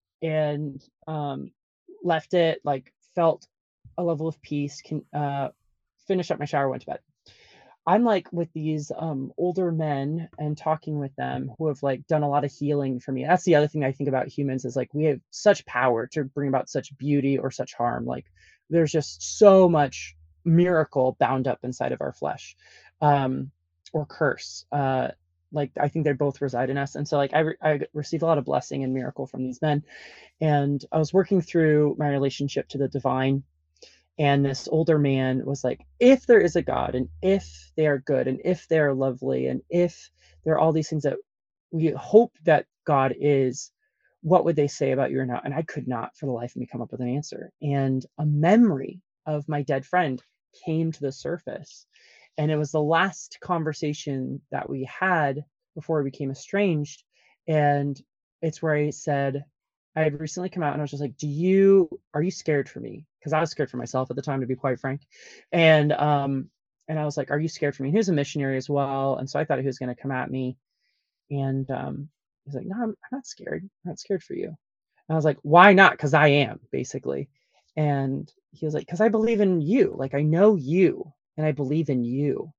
and um, left it, like felt a level of peace, can uh, finish up my shower, went to bed. I'm like with these um, older men and talking with them who have like done a lot of healing for me. That's the other thing I think about humans is like we have such power to bring about such beauty or such harm. Like there's just so much miracle bound up inside of our flesh, um, or curse. Uh, like I think they both reside in us, and so like I re- I receive a lot of blessing and miracle from these men. And I was working through my relationship to the divine. And this older man was like, if there is a God, and if they are good, and if they are lovely, and if there are all these things that we hope that God is, what would they say about you or not? And I could not for the life of me come up with an answer. And a memory of my dead friend came to the surface. And it was the last conversation that we had before we became estranged. And it's where I said, I had recently come out and I was just like, do you, are you scared for me? Because I was scared for myself at the time, to be quite frank. And um, and I was like, are you scared for me? He was a missionary as well. And so I thought he was going to come at me. And um, he's like, no, I'm, I'm not scared. I'm not scared for you. And I was like, why not? Because I am, basically. And he was like, because I believe in you. Like, I know you and I believe in you.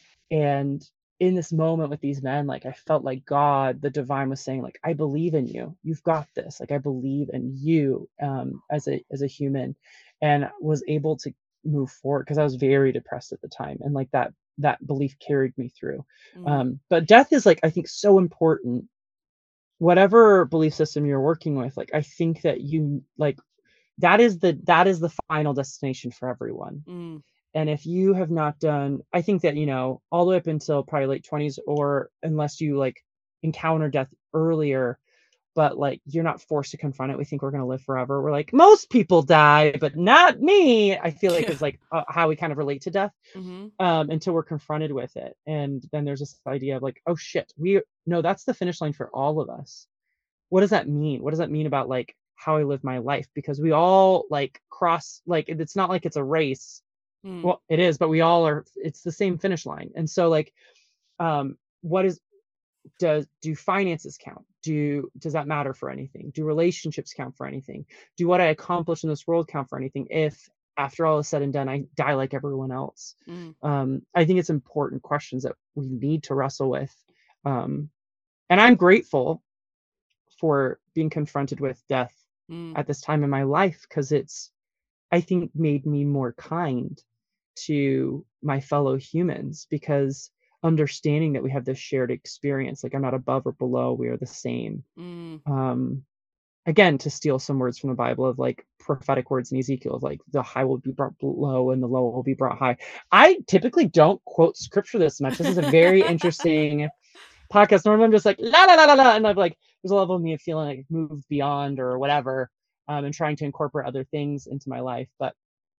And in this moment with these men, like I felt like God, the divine, was saying, like, I believe in you. You've got this. Like I believe in you um, as a as a human, and was able to move forward because I was very depressed at the time, and like that that belief carried me through. Mm. Um, but death is like I think so important. Whatever belief system you're working with, like I think that you like that is the that is the final destination for everyone. Mm. And if you have not done, I think that, you know, all the way up until probably late twenties, or unless you like encounter death earlier, but like you're not forced to confront it. We think we're going to live forever. We're like, most people die, but not me. I feel like Yeah. it's like uh, how we kind of relate to death Mm-hmm. um, until we're confronted with it. And then there's this idea of like, oh shit, we no, that's the finish line for all of us. What does that mean? What does that mean about like how I live my life? Because we all like cross, like it's not like it's a race. Mm. Well, it is, but we all are, it's the same finish line. And so like, um, what is, does, do finances count? Do, does that matter for anything? Do relationships count for anything? Do what I accomplish in this world count for anything? If after all is said and done, I die like everyone else. Mm. Um, I think it's important questions that we need to wrestle with. Um, and I'm grateful for being confronted with death Mm. at this time in my life, because it's, I think, made me more kind to my fellow humans, because understanding that we have this shared experience, like I'm not above or below, we are the same. Mm. Um, again, to steal some words from the Bible of like prophetic words in Ezekiel of like the high will be brought low and the low will be brought high. I typically don't quote scripture this much. This is a very interesting podcast. Normally I'm just like la la la la la, and I'm like there's a level of me of feeling like moved beyond or whatever, um, and trying to incorporate other things into my life. But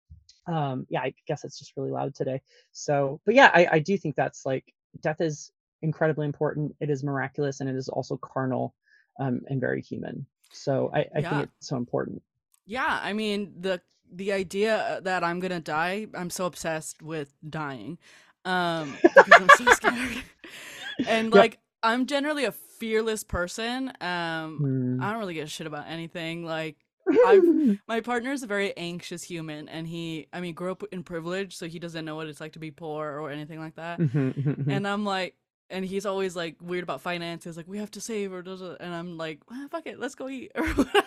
um, yeah, I guess it's just really loud today. So, but yeah, I, I do think that's like death is incredibly important. It is miraculous, and it is also carnal, um, and very human. So I, I Yeah. think it's so important. Yeah, I mean the the idea that I'm gonna die, I'm so obsessed with dying, um, because I'm so scared. And Yep. like I'm generally a fearless person. Um, Hmm. I don't really give a shit about anything. Like I've my partner is a very anxious human, and he, I mean, grew up in privilege, so he doesn't know what it's like to be poor or anything like that. Mhm, mhm, mhm. And I'm like, and he's always like weird about finances, like we have to save or does it, and I'm like, ah, fuck it, let's go eat or whatever.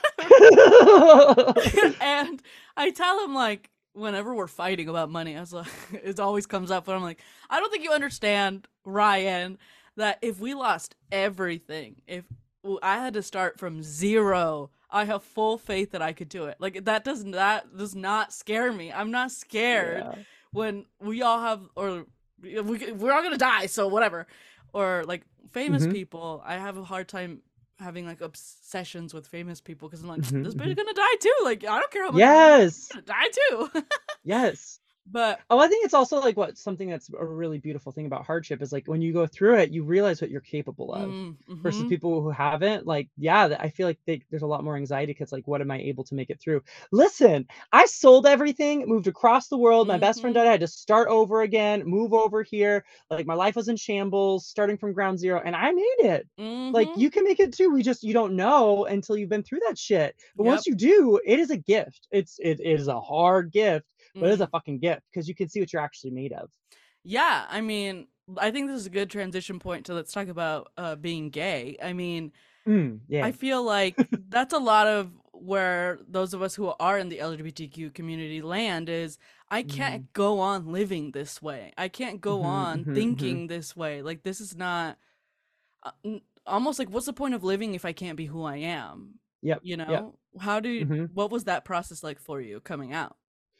And I tell him like whenever we're fighting about money, I was like, it always comes up, and I'm like, I don't think you understand, Ryan, that if we lost everything, if I had to start from zero, I have full faith that I could do it. Like that does that does not scare me. I'm not scared. Yeah. when we all have, or we, we're all gonna die, so whatever. Or like famous hmm people, I have a hard time having like obsessions with famous people because I'm like, hmm this hmm bitch gonna die too. Like, I don't care how much money you have, Yes. she's gonna die too. Yes. But Oh, I think it's also like what something that's a really beautiful thing about hardship is like when you go through it, you realize what you're capable of mm, versus mm-hmm, people who haven't. Like, yeah, th- I feel like they, there's a lot more anxiety because like, what am I able to make it through? Listen, I sold everything, moved across the world. My best friend mm-hmm, died. I had to start over again, move over here. Like my life was in shambles, starting from ground zero, and I made it. Like mm-hmm. you can make it too. We just you don't know until you've been through that shit. But Yep. once you do, it is a gift. It's it, it is a hard gift but it's a Mm. fucking gift because you can see what you're actually made of. Yeah, I mean, I think this is a good transition point to let's talk about uh, being gay. I mean, Mm, I yeah. feel like that's a lot of where those of us who are in the L G B T Q community land is I Mm, can't go on living this way. I can't go mhm, on mhm, mhm. thinking this way. Like this is not uh, n- almost like what's the point of living if I can't be who I am? Yep, You yep. know? How do you, Mhm. what was that process like for you coming out?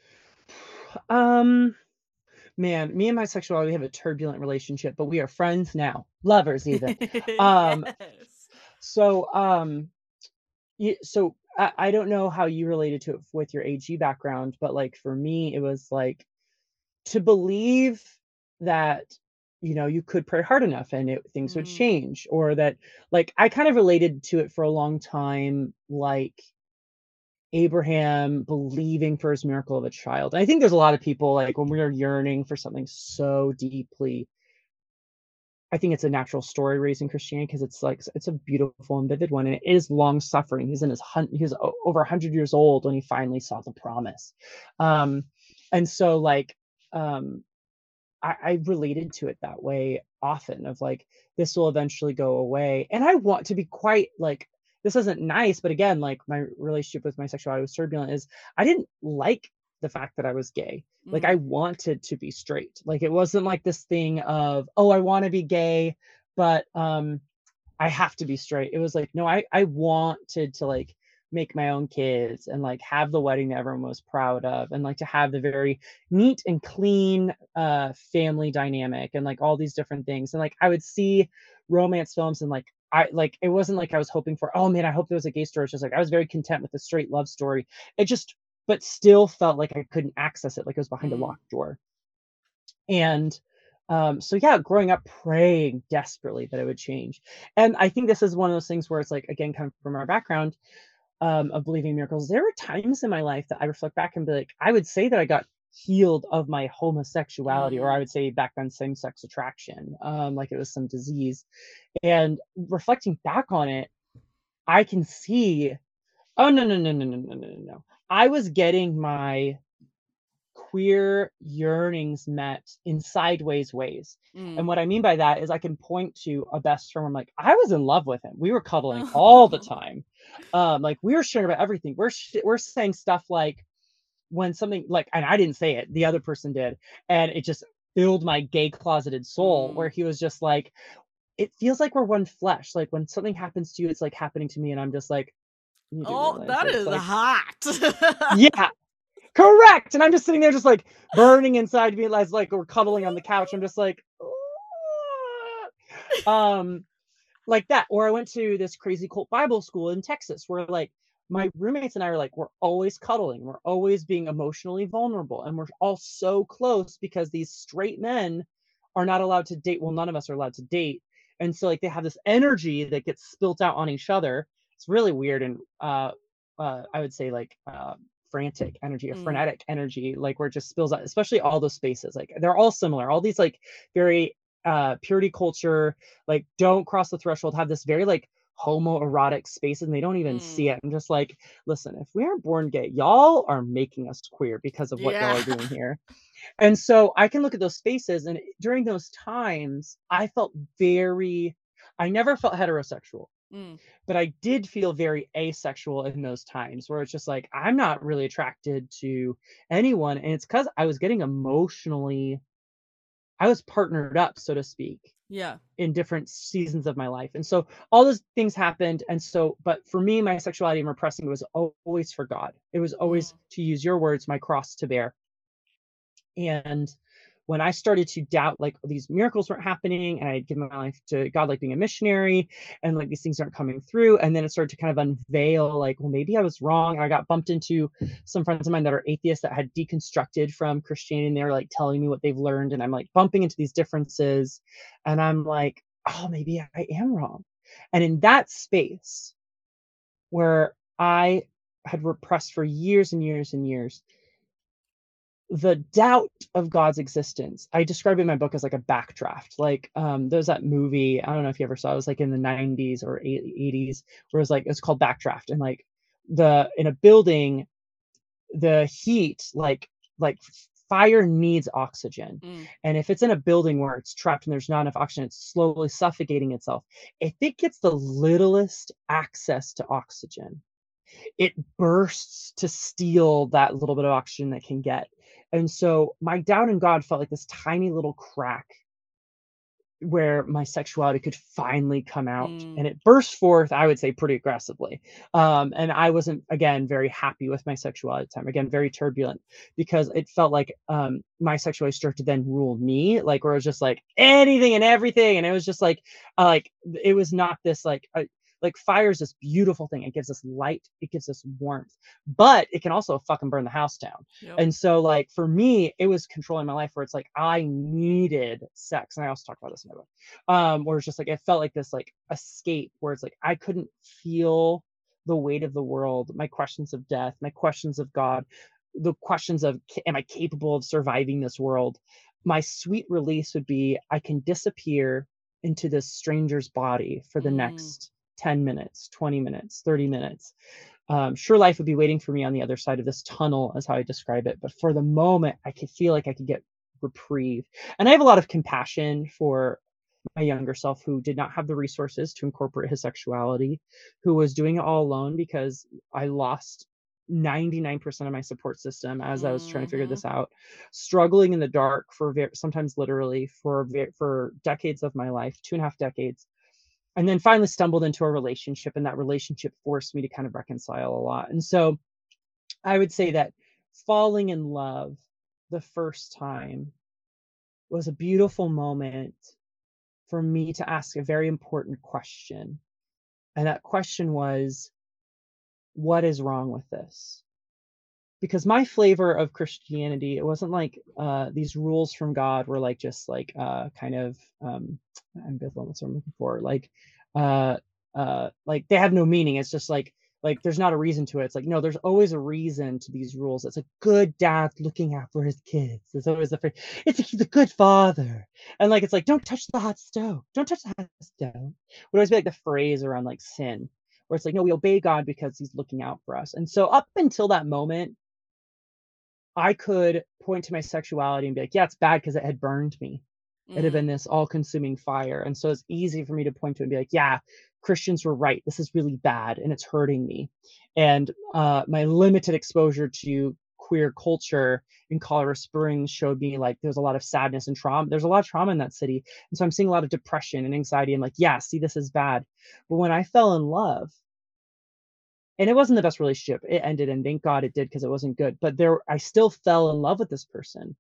Um, man, me and my sexuality have a turbulent relationship, but we are friends now, lovers even. Um, Yes. so um, y so I, I don't know how you related to it with your A G background, but like for me, it was like to believe that you know you could pray hard enough and it, things would Mm, change, or that like I kind of related to it for a long time, like Abraham believing for his miracle of a child. And I think there's a lot of people like when we are yearning for something so deeply. I think it's a natural story raising Christianity because it's like it's a beautiful and vivid one, and it is long suffering. He's in his hun- he was o- over a hundred years old when he finally saw the promise, um, and so like um, I, I related to it that way often of like this will eventually go away, and I want to be quite like this isn't nice, but again, like my relationship with my sexuality was turbulent. Is I didn't like the fact that I was gay. Like I mm, wanted to be straight. Like it wasn't like this thing of oh I want to be gay, but um I have to be straight. It was like, no, I I wanted to like make my own kids and like have the wedding that everyone was proud of and like to have the very neat and clean uh family dynamic and like all these different things. And like I would see romance films and like I like it wasn't like I was hoping for, oh man, I hope there was a gay story. It's just like I was very content with the straight love story. It just but still felt like I couldn't access it, like it was behind a mm, locked door. And um, so yeah, growing up praying desperately that it would change. And I think this is one of those things where it's like, again, coming from our background um, of believing in miracles, there were times in my life that I reflect back and be like, I would say that I got healed of my homosexuality, or I mm, would say back then same-sex attraction, um, like it was some disease. And reflecting back on it, I can see, oh no, no, no, no, no, no, no, no. no. I was getting my queer yearnings met in sideways ways. And mm. what I mean by that is I can point to a best friend. I'm like, I was in love with him. We were cuddling all the time. Um, like we were sharing about everything. We're sh- we're saying stuff like when something like, and I didn't say it, the other person did, and it just filled my gay closeted soul. Where Mm. he was just like, it feels like we're one flesh. Like when something happens to you, it's like happening to me, and I'm just like, you do Oh, realize that that it's is like, hot. yeah, correct. And I'm just sitting there just like burning inside me as like we're cuddling on the couch. I'm just like, "Ah." um, like that. Or I went to this crazy cult Bible school in Texas where like my roommates and I are like, we're always cuddling. We're always being emotionally vulnerable. And we're all so close because these straight men are not allowed to date. Well, none of us are allowed to date. And so like they have this energy that gets spilt out on each other. It's really weird. And uh, uh, I would say like uh, frantic energy, a Mm, frenetic energy, like where it just spills out, especially all those spaces. Like they're all similar. All these like very uh purity culture, like don't cross the threshold, have this very like homoerotic spaces and they don't even see mm. it. I'm just like, listen, if we aren't born gay, y'all are making us queer because of what y'all Yeah. are doing here. And so I can look at those spaces and during those times I felt very, I never felt heterosexual, Mm, but I did feel very asexual in those times where it's just like I'm not really attracted to anyone. And it's because I was getting emotionally, I was partnered up, so to speak, yeah. in different seasons of my life. And so all those things happened. And so, but for me, my sexuality and repressing was always for God. It was always, Mm, to use your words, my cross to bear. And when I started to doubt, like, these miracles weren't happening, and I had given my life to God, like being a missionary, and like these things aren't coming through, and then it started to kind of unveil, like, well, maybe I was wrong. I got bumped into some friends of mine that are atheists that had deconstructed from Christianity, and they're like telling me what they've learned, and I'm like bumping into these differences, and I'm like, oh, maybe I am wrong. And in that space where I had repressed for years and years and years, the doubt of God's existence, I describe it in my book as like a backdraft. Like, um, there's that movie, I don't know if you ever saw it, it was like in the nineties or eighties, where it was like, it's called Backdraft. And like the, in a building, the heat, like, like fire needs oxygen. Mm. And if it's in a building where it's trapped and there's not enough oxygen, it's slowly suffocating itself. If it gets the littlest access to oxygen, it bursts to steal that little bit of oxygen that can get. And so my doubt in God felt like this tiny little crack where my sexuality could finally come out. Mm. And it burst forth, I would say, pretty aggressively. Um, and I wasn't, again, very happy with my sexuality at the time. Again, very turbulent, because it felt like um, my sexuality started to then rule me, like, where it was just like anything and everything. And it was just like, uh, like, it was not this like, uh, like fire is this beautiful thing. It gives us light. It gives us warmth, but it can also fucking burn the house down. Yep. And so like, for me, it was controlling my life, where it's like, I needed sex. And I also talk about this in my book, um, where it's just like, it felt like this like escape, where it's like, I couldn't feel the weight of the world, my questions of death, my questions of God, the questions of, am I capable of surviving this world? My sweet release would be, I can disappear into this stranger's body for the Mm. next ten minutes, twenty minutes, thirty minutes. Um, sure, life would be waiting for me on the other side of this tunnel, is how I describe it. But for the moment, I could feel like I could get reprieve. And I have a lot of compassion for my younger self, who did not have the resources to incorporate his sexuality, who was doing it all alone, because I lost ninety-nine percent of my support system as I was trying to figure Mhm. this out, struggling in the dark for ver- sometimes literally for ver- for decades of my life, two and a half decades. And then finally stumbled into a relationship, and that relationship forced me to kind of reconcile a lot. And so I would say that falling in love the first time was a beautiful moment for me to ask a very important question. And that question was, what is wrong with this? Because my flavor of Christianity, it wasn't like uh, these rules from God were like just like uh, kind of um, ambivalent. What's what I'm looking for? Like, uh, uh, like they have no meaning. It's just like like there's not a reason to it. It's like, no, there's always a reason to these rules. It's a good dad looking out for his kids. There's always the phrase, it's a, he's a good father. And like it's like, don't touch the hot stove. Don't touch the hot stove. Would always be like the phrase around like sin, where it's like, no, we obey God because he's looking out for us. And so up until that moment, I could point to my sexuality and be like, yeah, it's bad because it had burned me. It had Mm. been this all-consuming fire. And so it's easy for me to point to and be like, yeah, Christians were right. This is really bad and it's hurting me. And uh, my limited exposure to queer culture in Colorado Springs showed me like there's a lot of sadness and trauma. There's a lot of trauma in that city. And so I'm seeing a lot of depression and anxiety. And like, yeah, see, this is bad. But when I fell in love, and it wasn't the best relationship, it ended, and thank God it did, because it wasn't good. But there, I still fell in love with this person.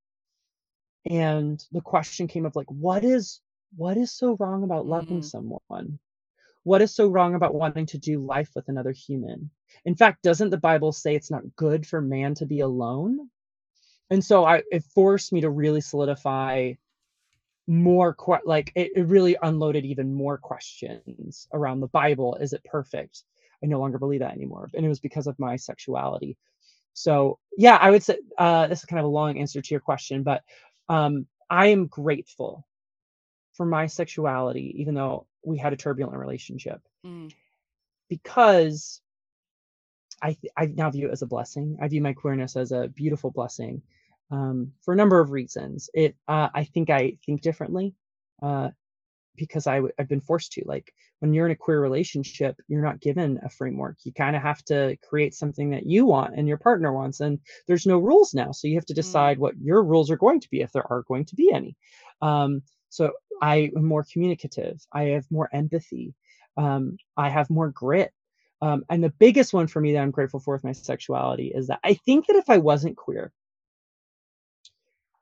And the question came up like, what is what is so wrong about loving Mm. someone? What is so wrong about wanting to do life with another human? In fact, doesn't the Bible say it's not good for man to be alone? And so I, it forced me to really solidify more, que- like it, it really unloaded even more questions around the Bible. Is it perfect? I no longer believe that anymore. And it was because of my sexuality. So yeah, I would say uh, this is kind of a long answer to your question, but um, I am grateful for my sexuality, even though we had a turbulent relationship, Mm. because I th- I now view it as a blessing. I view my queerness as a beautiful blessing, um, for a number of reasons. It uh, I think I think differently. Uh, because I w- I've been forced to. Like when you're in a queer relationship, you're not given a framework. You kind of have to create something that you want and your partner wants, and there's no rules now. So you have to decide Mm. what your rules are going to be, if there are going to be any. Um, so I am more communicative. I have more empathy. Um, I have more grit. Um, and the biggest one for me that I'm grateful for with my sexuality is that I think that if I wasn't queer,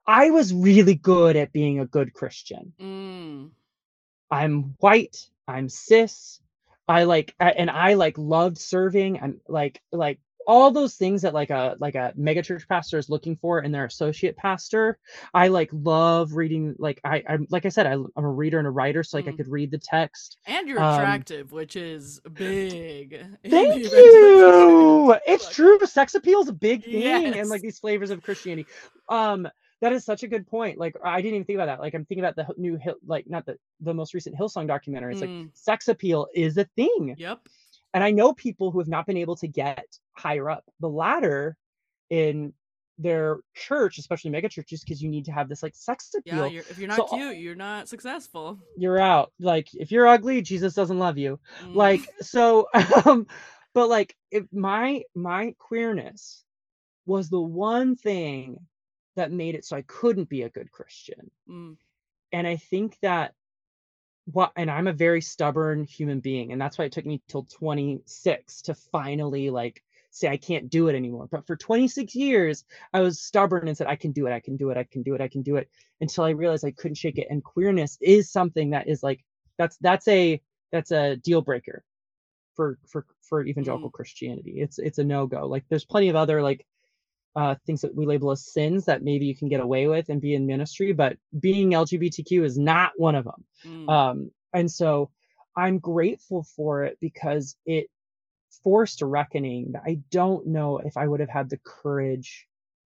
I was really good at being a good Christian. Mm. I'm white, I'm cis, I like I, and I like loved serving and like like all those things that like a like a megachurch pastor is looking for in their associate pastor. I like love reading like I I'm like I said I, I'm a reader and a writer, so like I Mm. could read the text. And you're Um, attractive, which is big. in Thank the event of- you. It's Fuck. true. Sex appeal is a big thing, Yes. and like these flavors of Christianity. Um, that is such a good point. Like I didn't even think about that. Like I'm thinking about the h- new Hill, like not the the most recent Hillsong documentary. It's like Mm. sex appeal is a thing, Yep. and I know people who have not been able to get higher up the ladder in their church, especially mega churches, because you need to have this like sex Yeah, appeal. you're, if you're not So, cute, you're not successful. You're out. Like if you're ugly, Jesus doesn't love you. Mm. Like so, um, but like if my my queerness was the one thing that made it so I couldn't be a good Christian. Mm. And I think that what and I'm a very stubborn human being, and that's why it took me till twenty-six to finally like say I can't do it anymore. But for twenty-six years, I was stubborn and said I can do it, I can do it, I can do it, I can do it until I realized I couldn't shake it. And queerness is something that is like that's that's a that's a deal breaker for for for evangelical Mm. Christianity. It's it's a no-go. Like there's plenty of other like uh things that we label as sins that maybe you can get away with and be in ministry, but being L G B T Q is not one of them. Mm. Um and so I'm grateful for it because it forced a reckoning that I don't know if I would have had the courage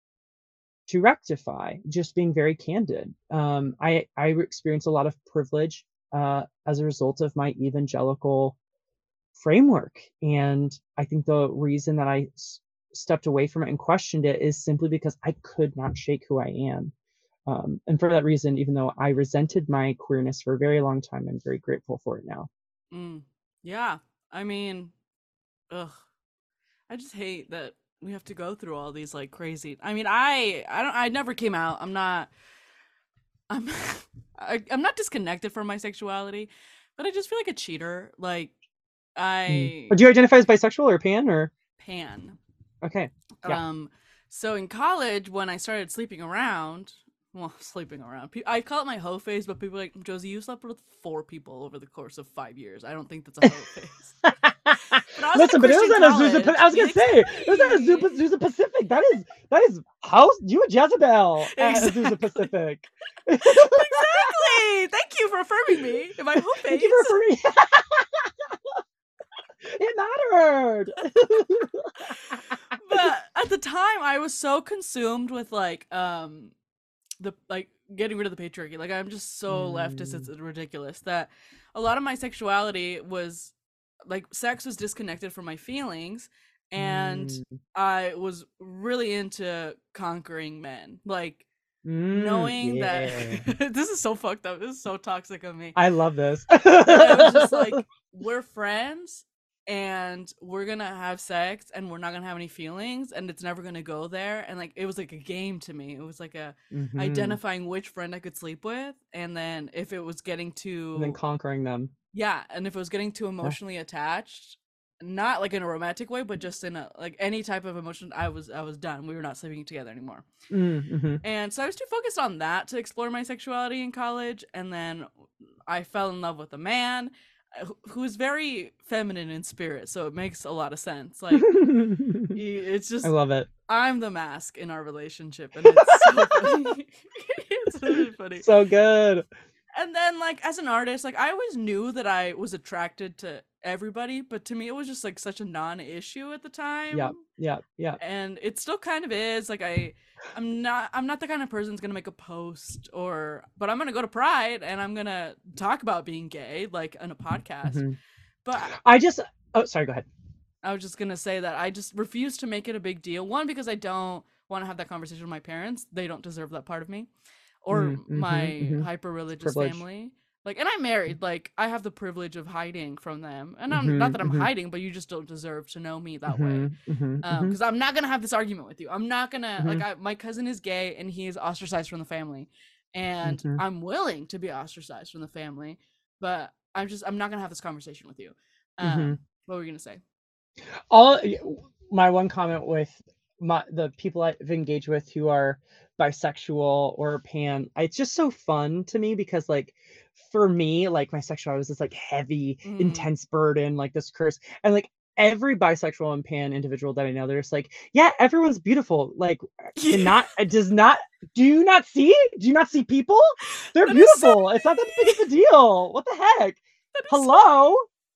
to rectify, just being very candid. Um, I, I experienced a lot of privilege uh, as a result of my evangelical framework. And I think the reason that I s- stepped away from it and questioned it is simply because I could not shake who I am. Um, and for that reason, even though I resented my queerness for a very long time, I'm very grateful for it now. Mm. Yeah. I mean, ugh. I just hate that we have to go through all these like crazy. I mean, I I don't I never came out. I'm not I'm I, I'm not disconnected from my sexuality, but I just feel like a cheater. Like I Mm. Do you identify as bisexual or pan or? pan. Okay. Yeah. Um so in college when I started sleeping around, well, sleeping around. pe- I call it my hoe phase, but people are like, Josie, you slept with four people over the course of five years. I don't think that's a hoe phase. But I was Listen, in a but it was Christian at Azusa. college. I was gonna say it was at Exactly. Azusa, Azusa Pacific. That is that is house. You and Jezebel at Exactly. Azusa Pacific. Exactly. Thank you for affirming me in my hoe Thank phase. you for referring. It mattered. But at the time, I was so consumed with like um the like getting rid of the patriarchy. Like I'm just so leftist, it's ridiculous that a lot of my sexuality was like sex was disconnected from my feelings, and Mm, I was really into conquering men. Like mm, knowing yeah. that this is so fucked up. This is so toxic of me. I love this. And I was just like, we're friends and we're gonna have sex and we're not gonna have any feelings and it's never gonna go there. And like it was like a game to me. It was like a Mhm. identifying which friend I could sleep with, and then if it was getting too And then conquering them. yeah, and if it was getting too emotionally attached, not like in a romantic way, but just in a like any type of emotion, I was I was done. We were not sleeping together anymore. Mm-hmm. And so I was too focused on that to explore my sexuality in college. And then I fell in love with a man uh, who- who's very feminine in spirit. So it makes a lot of sense. Like, he- it's just, I love it. I'm the mask in our relationship. And it's so funny. It's really funny. So good. And then, like, as an artist, like, I always knew that I was attracted to everybody. But to me, it was just, like, such a non-issue at the time. Yeah, yeah, yeah. And it still kind of is. Like, I... I'm not I'm not the kind of person who's gonna make a post or but I'm gonna go to Pride and I'm gonna talk about being gay like on a podcast. Mhm. But I just oh sorry, go ahead. I was just gonna say that I just refuse to make it a big deal. One, because I don't want to have that conversation with my parents. They don't deserve that part of me. Or Mm, mhm, my mhm. hyper religious Privilege. family. Like, and I'm married. Like, I have the privilege of hiding from them. And I'm not Mhm, that I'm mhm. hiding, but you just don't deserve to know me that way. Mhm, mhm, Um, mhm. because I'm not gonna have this argument with you. I'm not gonna like Mhm. I, my cousin is gay and he is ostracized from the family, and Mhm. I'm willing to be ostracized from the family, but I'm just I'm not gonna have this conversation with you. Um, Mhm. what were you gonna say? All my one comment with my the people I've engaged with who are bisexual or pan, it's just so fun to me because like for me, like my sexuality was this like heavy, Mm. intense burden, like this curse. And like every bisexual and pan individual that I know, they're just like, yeah, everyone's beautiful. Like Yeah. cannot it does not do you not see? Do you not see people? They're That is so beautiful. It's not that big of a deal. What the heck? That is so- Hello?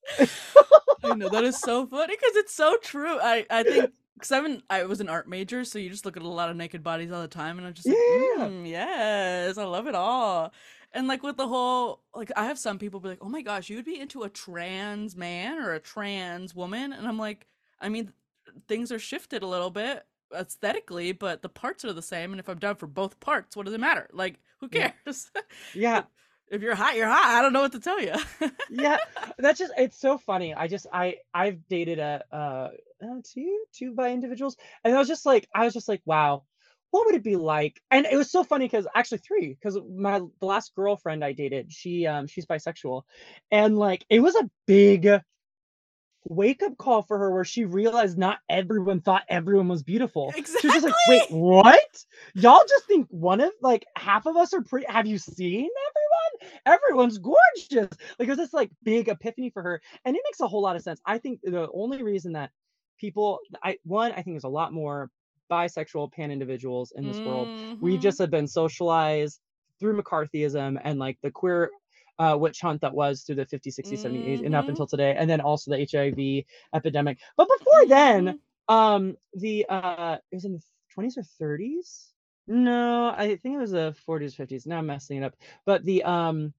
I know that is so funny because it's so true. I I think because I haven't I was an art major, so you just look at a lot of naked bodies all the time, and I'm just like, Yeah. mm, yes, I love it all. And like with the whole like, I have some people be like, oh my gosh, you would be into a trans man or a trans woman, and I'm like, I mean, things are shifted a little bit aesthetically, but the parts are the same, and if I'm down for both parts, what does it matter? Like, who Yeah. cares? Yeah. If you're hot, you're hot. I don't know what to tell you. Yeah, that's just it's so funny. I just I I've dated a uh, uh two two bi individuals, and I was just like I was just like wow, what would it be like? And it was so funny because actually three because my the last girlfriend I dated, she um she's bisexual, and like it was a big wake up call for her where she realized not everyone thought everyone was beautiful. She was just like, wait, Exactly. what? Y'all just think one of like half of us are pretty. Have you seen everyone? Everyone's gorgeous. Like it was this like big epiphany for her. And it makes a whole lot of sense. I think the only reason that people I one, I think there's a lot more bisexual pan individuals in this world. We Mhm. just have been socialized through McCarthyism and like the queer uh, witch hunt that was through the fifties, sixties, seventies, and up Mhm. until today, and then also the H I V epidemic. But before then, Mhm. um, the uh, it was in the twenties or thirties. No, I think it was the forties, fifties. Now I'm messing it up. But the um,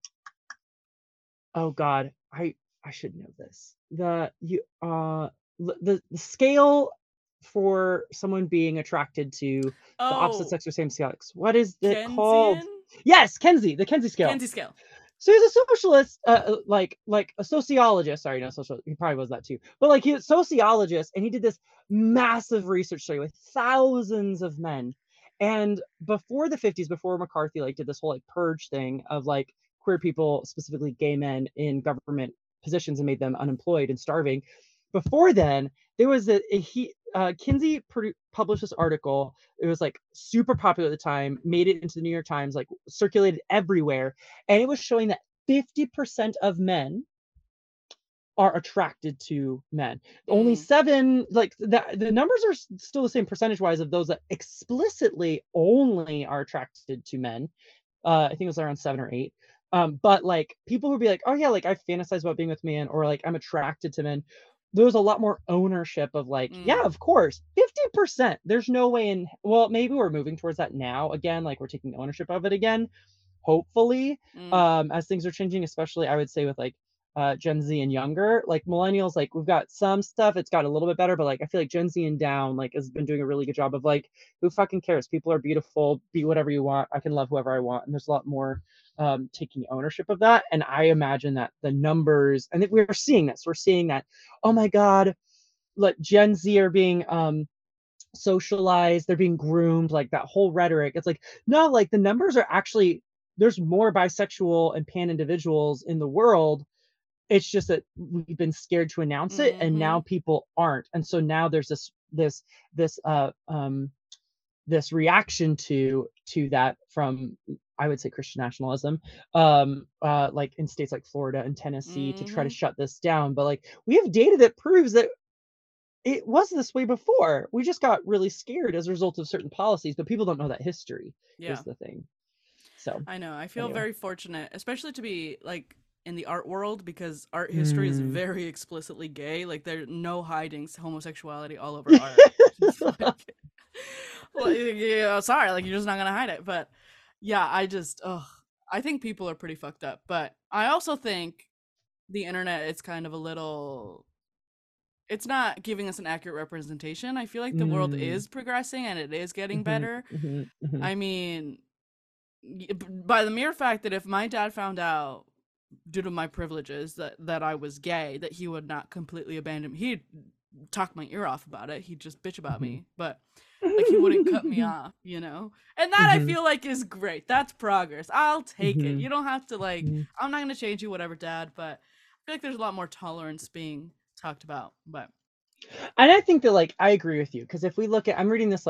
oh God, I I should know this. The you uh l- the, the scale for someone being attracted to the opposite Oh, sex or same sex. What is it called? Keynesian? Yes, Kenzie, the Kenzie scale. Kinsey scale. So he's a socialist, uh, uh, like like a sociologist. Sorry, no social. He probably was that too. But like he's a sociologist, and he did this massive research study with thousands of men. And before the fifties, before McCarthy like did this whole like purge thing of like queer people, specifically gay men, in government positions and made them unemployed and starving. Before then, there was a, a he uh, Kinsey produ- published this article. It was like super popular at the time, made it into the New York Times, like circulated everywhere, and it was showing that fifty percent of men are attracted to men. Only Mm. seven, like the, the numbers are s- still the same percentage wise of those that explicitly only are attracted to men. Uh, I think it was around seven or eight. Um, but like people would be like, oh yeah, like I fantasize about being with men, or like I'm attracted to men. There was a lot more ownership of like, yeah, Mm. of course, fifty percent. There's no way in, well, maybe we're moving towards that now again, like we're taking ownership of it again, hopefully, Mm. um, as things are changing, especially I would say with like uh, Gen Z and younger, like millennials, like we've got some stuff, it's got a little bit better, but like I feel like Gen Z and down like has been doing a really good job of like, who fucking cares? People are beautiful, be whatever you want. I can love whoever I want. And there's a lot more um, taking ownership of that. And I imagine that the numbers, and that we're seeing this, we're seeing that, oh my God, like Gen Z are being um socialized, they're being groomed, like that whole rhetoric. It's like, no, like the numbers are actually, there's more bisexual and pan individuals in the world. It's just that we've been scared to announce it, and now Mhm. people aren't. And so now there's this this this uh um this reaction to to that from, I would say, Christian nationalism, um uh like in states like Florida and Tennessee, to try to Mhm. shut this down. But like we have data that proves that it was this way before. We just got really scared as a result of certain policies, but people don't know that history Yeah. is the thing. So I know. I feel anyway. very fortunate, especially to be like in the art world, because art history is Mm. very explicitly gay. Like there's no hiding homosexuality all over art. It's like, well, yeah, sorry, like you're just not gonna hide it. But yeah, I just, ugh, I think people are pretty fucked up. But I also think the internet is kind of a little. It's not giving us an accurate representation. I feel like the world Mm. is progressing and it is getting Mhm, better. mhm, mhm. I mean, y- b- by the mere fact that if my dad found out due to my privileges that that I was gay, that he would not completely abandon me. He'd talk my ear off about it. He'd just bitch about Mhm. me, but like he wouldn't cut me off, you know? And that I Mhm, feel like is great. That's progress. I'll take it. You mhm, don't have to like mhm. I'm not going to change you whatever, dad, but I feel like there's a lot more tolerance being talked about. But And I think that like I agree with you, because if we look at, I'm reading this like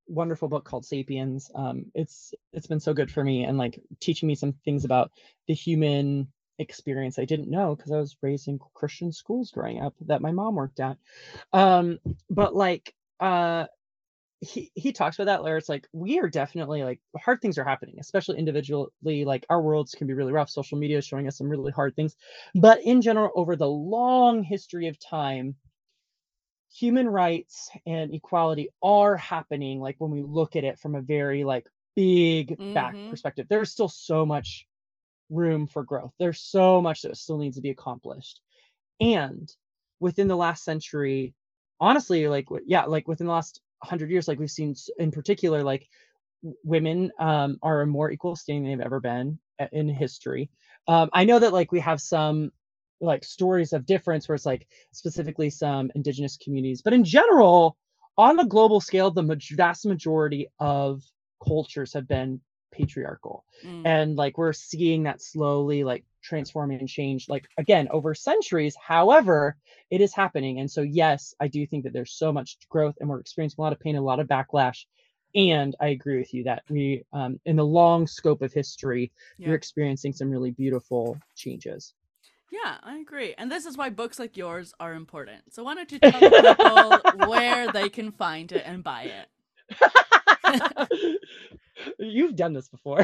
wonderful book called Sapiens. Um, it's it's been so good for me and like teaching me some things about the human experience I didn't know because I was raised in Christian schools growing up that my mom worked at. Um, but like uh he he talks about that where it's like we are definitely like hard things are happening, especially individually. Like our worlds can be really rough. Social media is showing us some really hard things, but in general, over the long history of time, human rights and equality are happening. Like when we look at it from a very like big back Mhm. perspective, there's still so much room for growth. There's so much that still needs to be accomplished. And within the last century, honestly, like w- yeah, like within the last hundred years, like we've seen s- in particular, like w- women um, are a more equal standing than they've ever been a- in history. Um, I know that like we have some like stories of difference where it's like specifically some indigenous communities, but in general, on a global scale, the maj- vast majority of cultures have been patriarchal. Mm. And like we're seeing that slowly like transforming and change like again over centuries. However, it is happening. And so yes, I do think that there's so much growth and we're experiencing a lot of pain, a lot of backlash. And I agree with you that we um in the long scope of history, Yeah. we're experiencing some really beautiful changes. Yeah, I agree. And this is why books like yours are important. So why don't you tell the people where they can find it and buy it? You've done this before.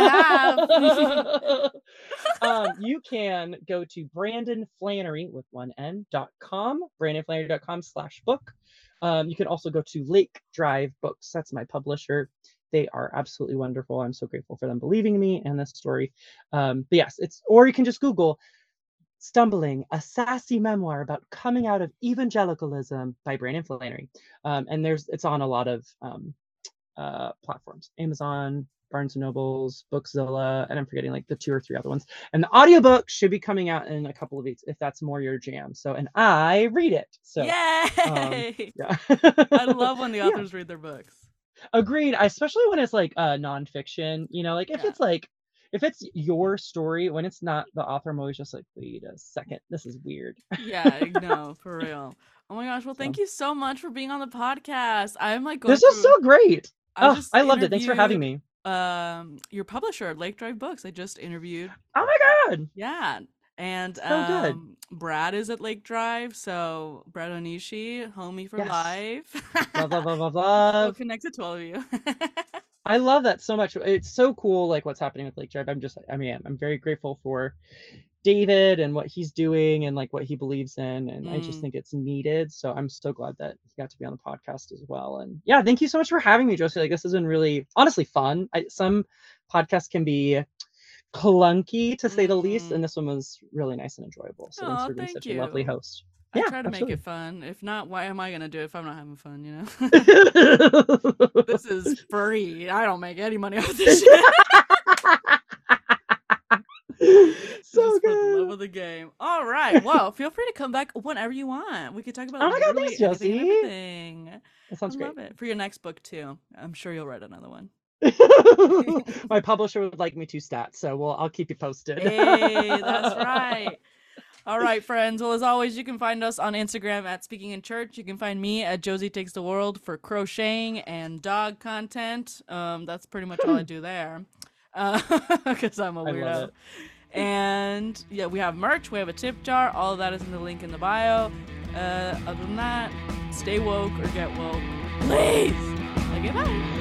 I um, you can go to Brandon Flannery with one N dot com, brandon flannery dot com slash book. Um, you can also go to Lake Drive Books. That's my publisher. They are absolutely wonderful. I'm so grateful for them believing in me and this story. Um, but yes, it's, or you can just Google Stumbling, a sassy memoir about coming out of evangelicalism by Brandon Flannery. Um, and there's, it's on a lot of um, uh, platforms, Amazon, Barnes and Nobles, Bookzilla, and I'm forgetting like the two or three other ones. And the audiobook should be coming out in a couple of weeks if that's more your jam. So, and I read it. So, Yay! um, yeah. I love when the Yeah. authors read their books. Agreed. Especially when it's like uh, nonfiction, you know, like if Yeah. it's like, if it's your story, when it's not the author, I'm always just like, wait a second, this is weird. Yeah, no, for real. Oh my gosh, well, thank So. you so much for being on the podcast. I'm like going This was through, so great. I Oh, just I loved it. Thanks for having interviewed, me. Um, your publisher, Lake Drive Books. I just interviewed. Oh my God. Yeah. And So good. um, Brad is at Lake Drive, so Brad Onishi, homie for Yes. life. Love, love, love, love, So love. connected to all of you. I love that so much. It's so cool, like what's happening with Lake Drive. I'm just, I mean, I'm very grateful for David and what he's doing and like what he believes in, and I just Mm. think it's needed. So I'm so glad that he got to be on the podcast as well. And yeah, thank you so much for having me, Josie. Like this has been really, honestly, fun. I, some podcasts can be clunky to say the least, Mm. and this one was really nice and enjoyable. So thanks Aw, for being thank such a lovely you. host. I Yeah, try to absolutely. make it fun. If not, why am I gonna do it if I'm not having fun, you know? This This is free. I don't make any money off this shit. so Just for the love good. of the game. All right. Well, feel free to come back whenever you want. We could talk about Oh my God, literally thanks, anything and Josie. everything. That sounds I great. love it. For your next book too. I'm sure you'll write another one. My publisher would like me to stat, so well, I'll keep you posted. Hey, that's right. All right, friends. Well, as always, you can find us on Instagram at Speaking in Church. You can find me at Josie Takes the World for crocheting and dog content. Um, that's pretty much all I do there, because uh, I'm a I weirdo. love it. And yeah, we have merch. We have a tip jar. All of that is in the link in the bio. Uh, other than that, stay woke or get woke, please. Okay, bye.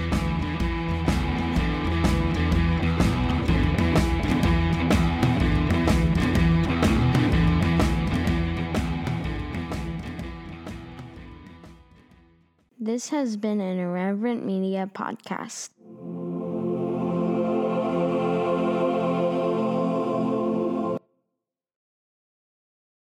This has been an Irreverent Media podcast.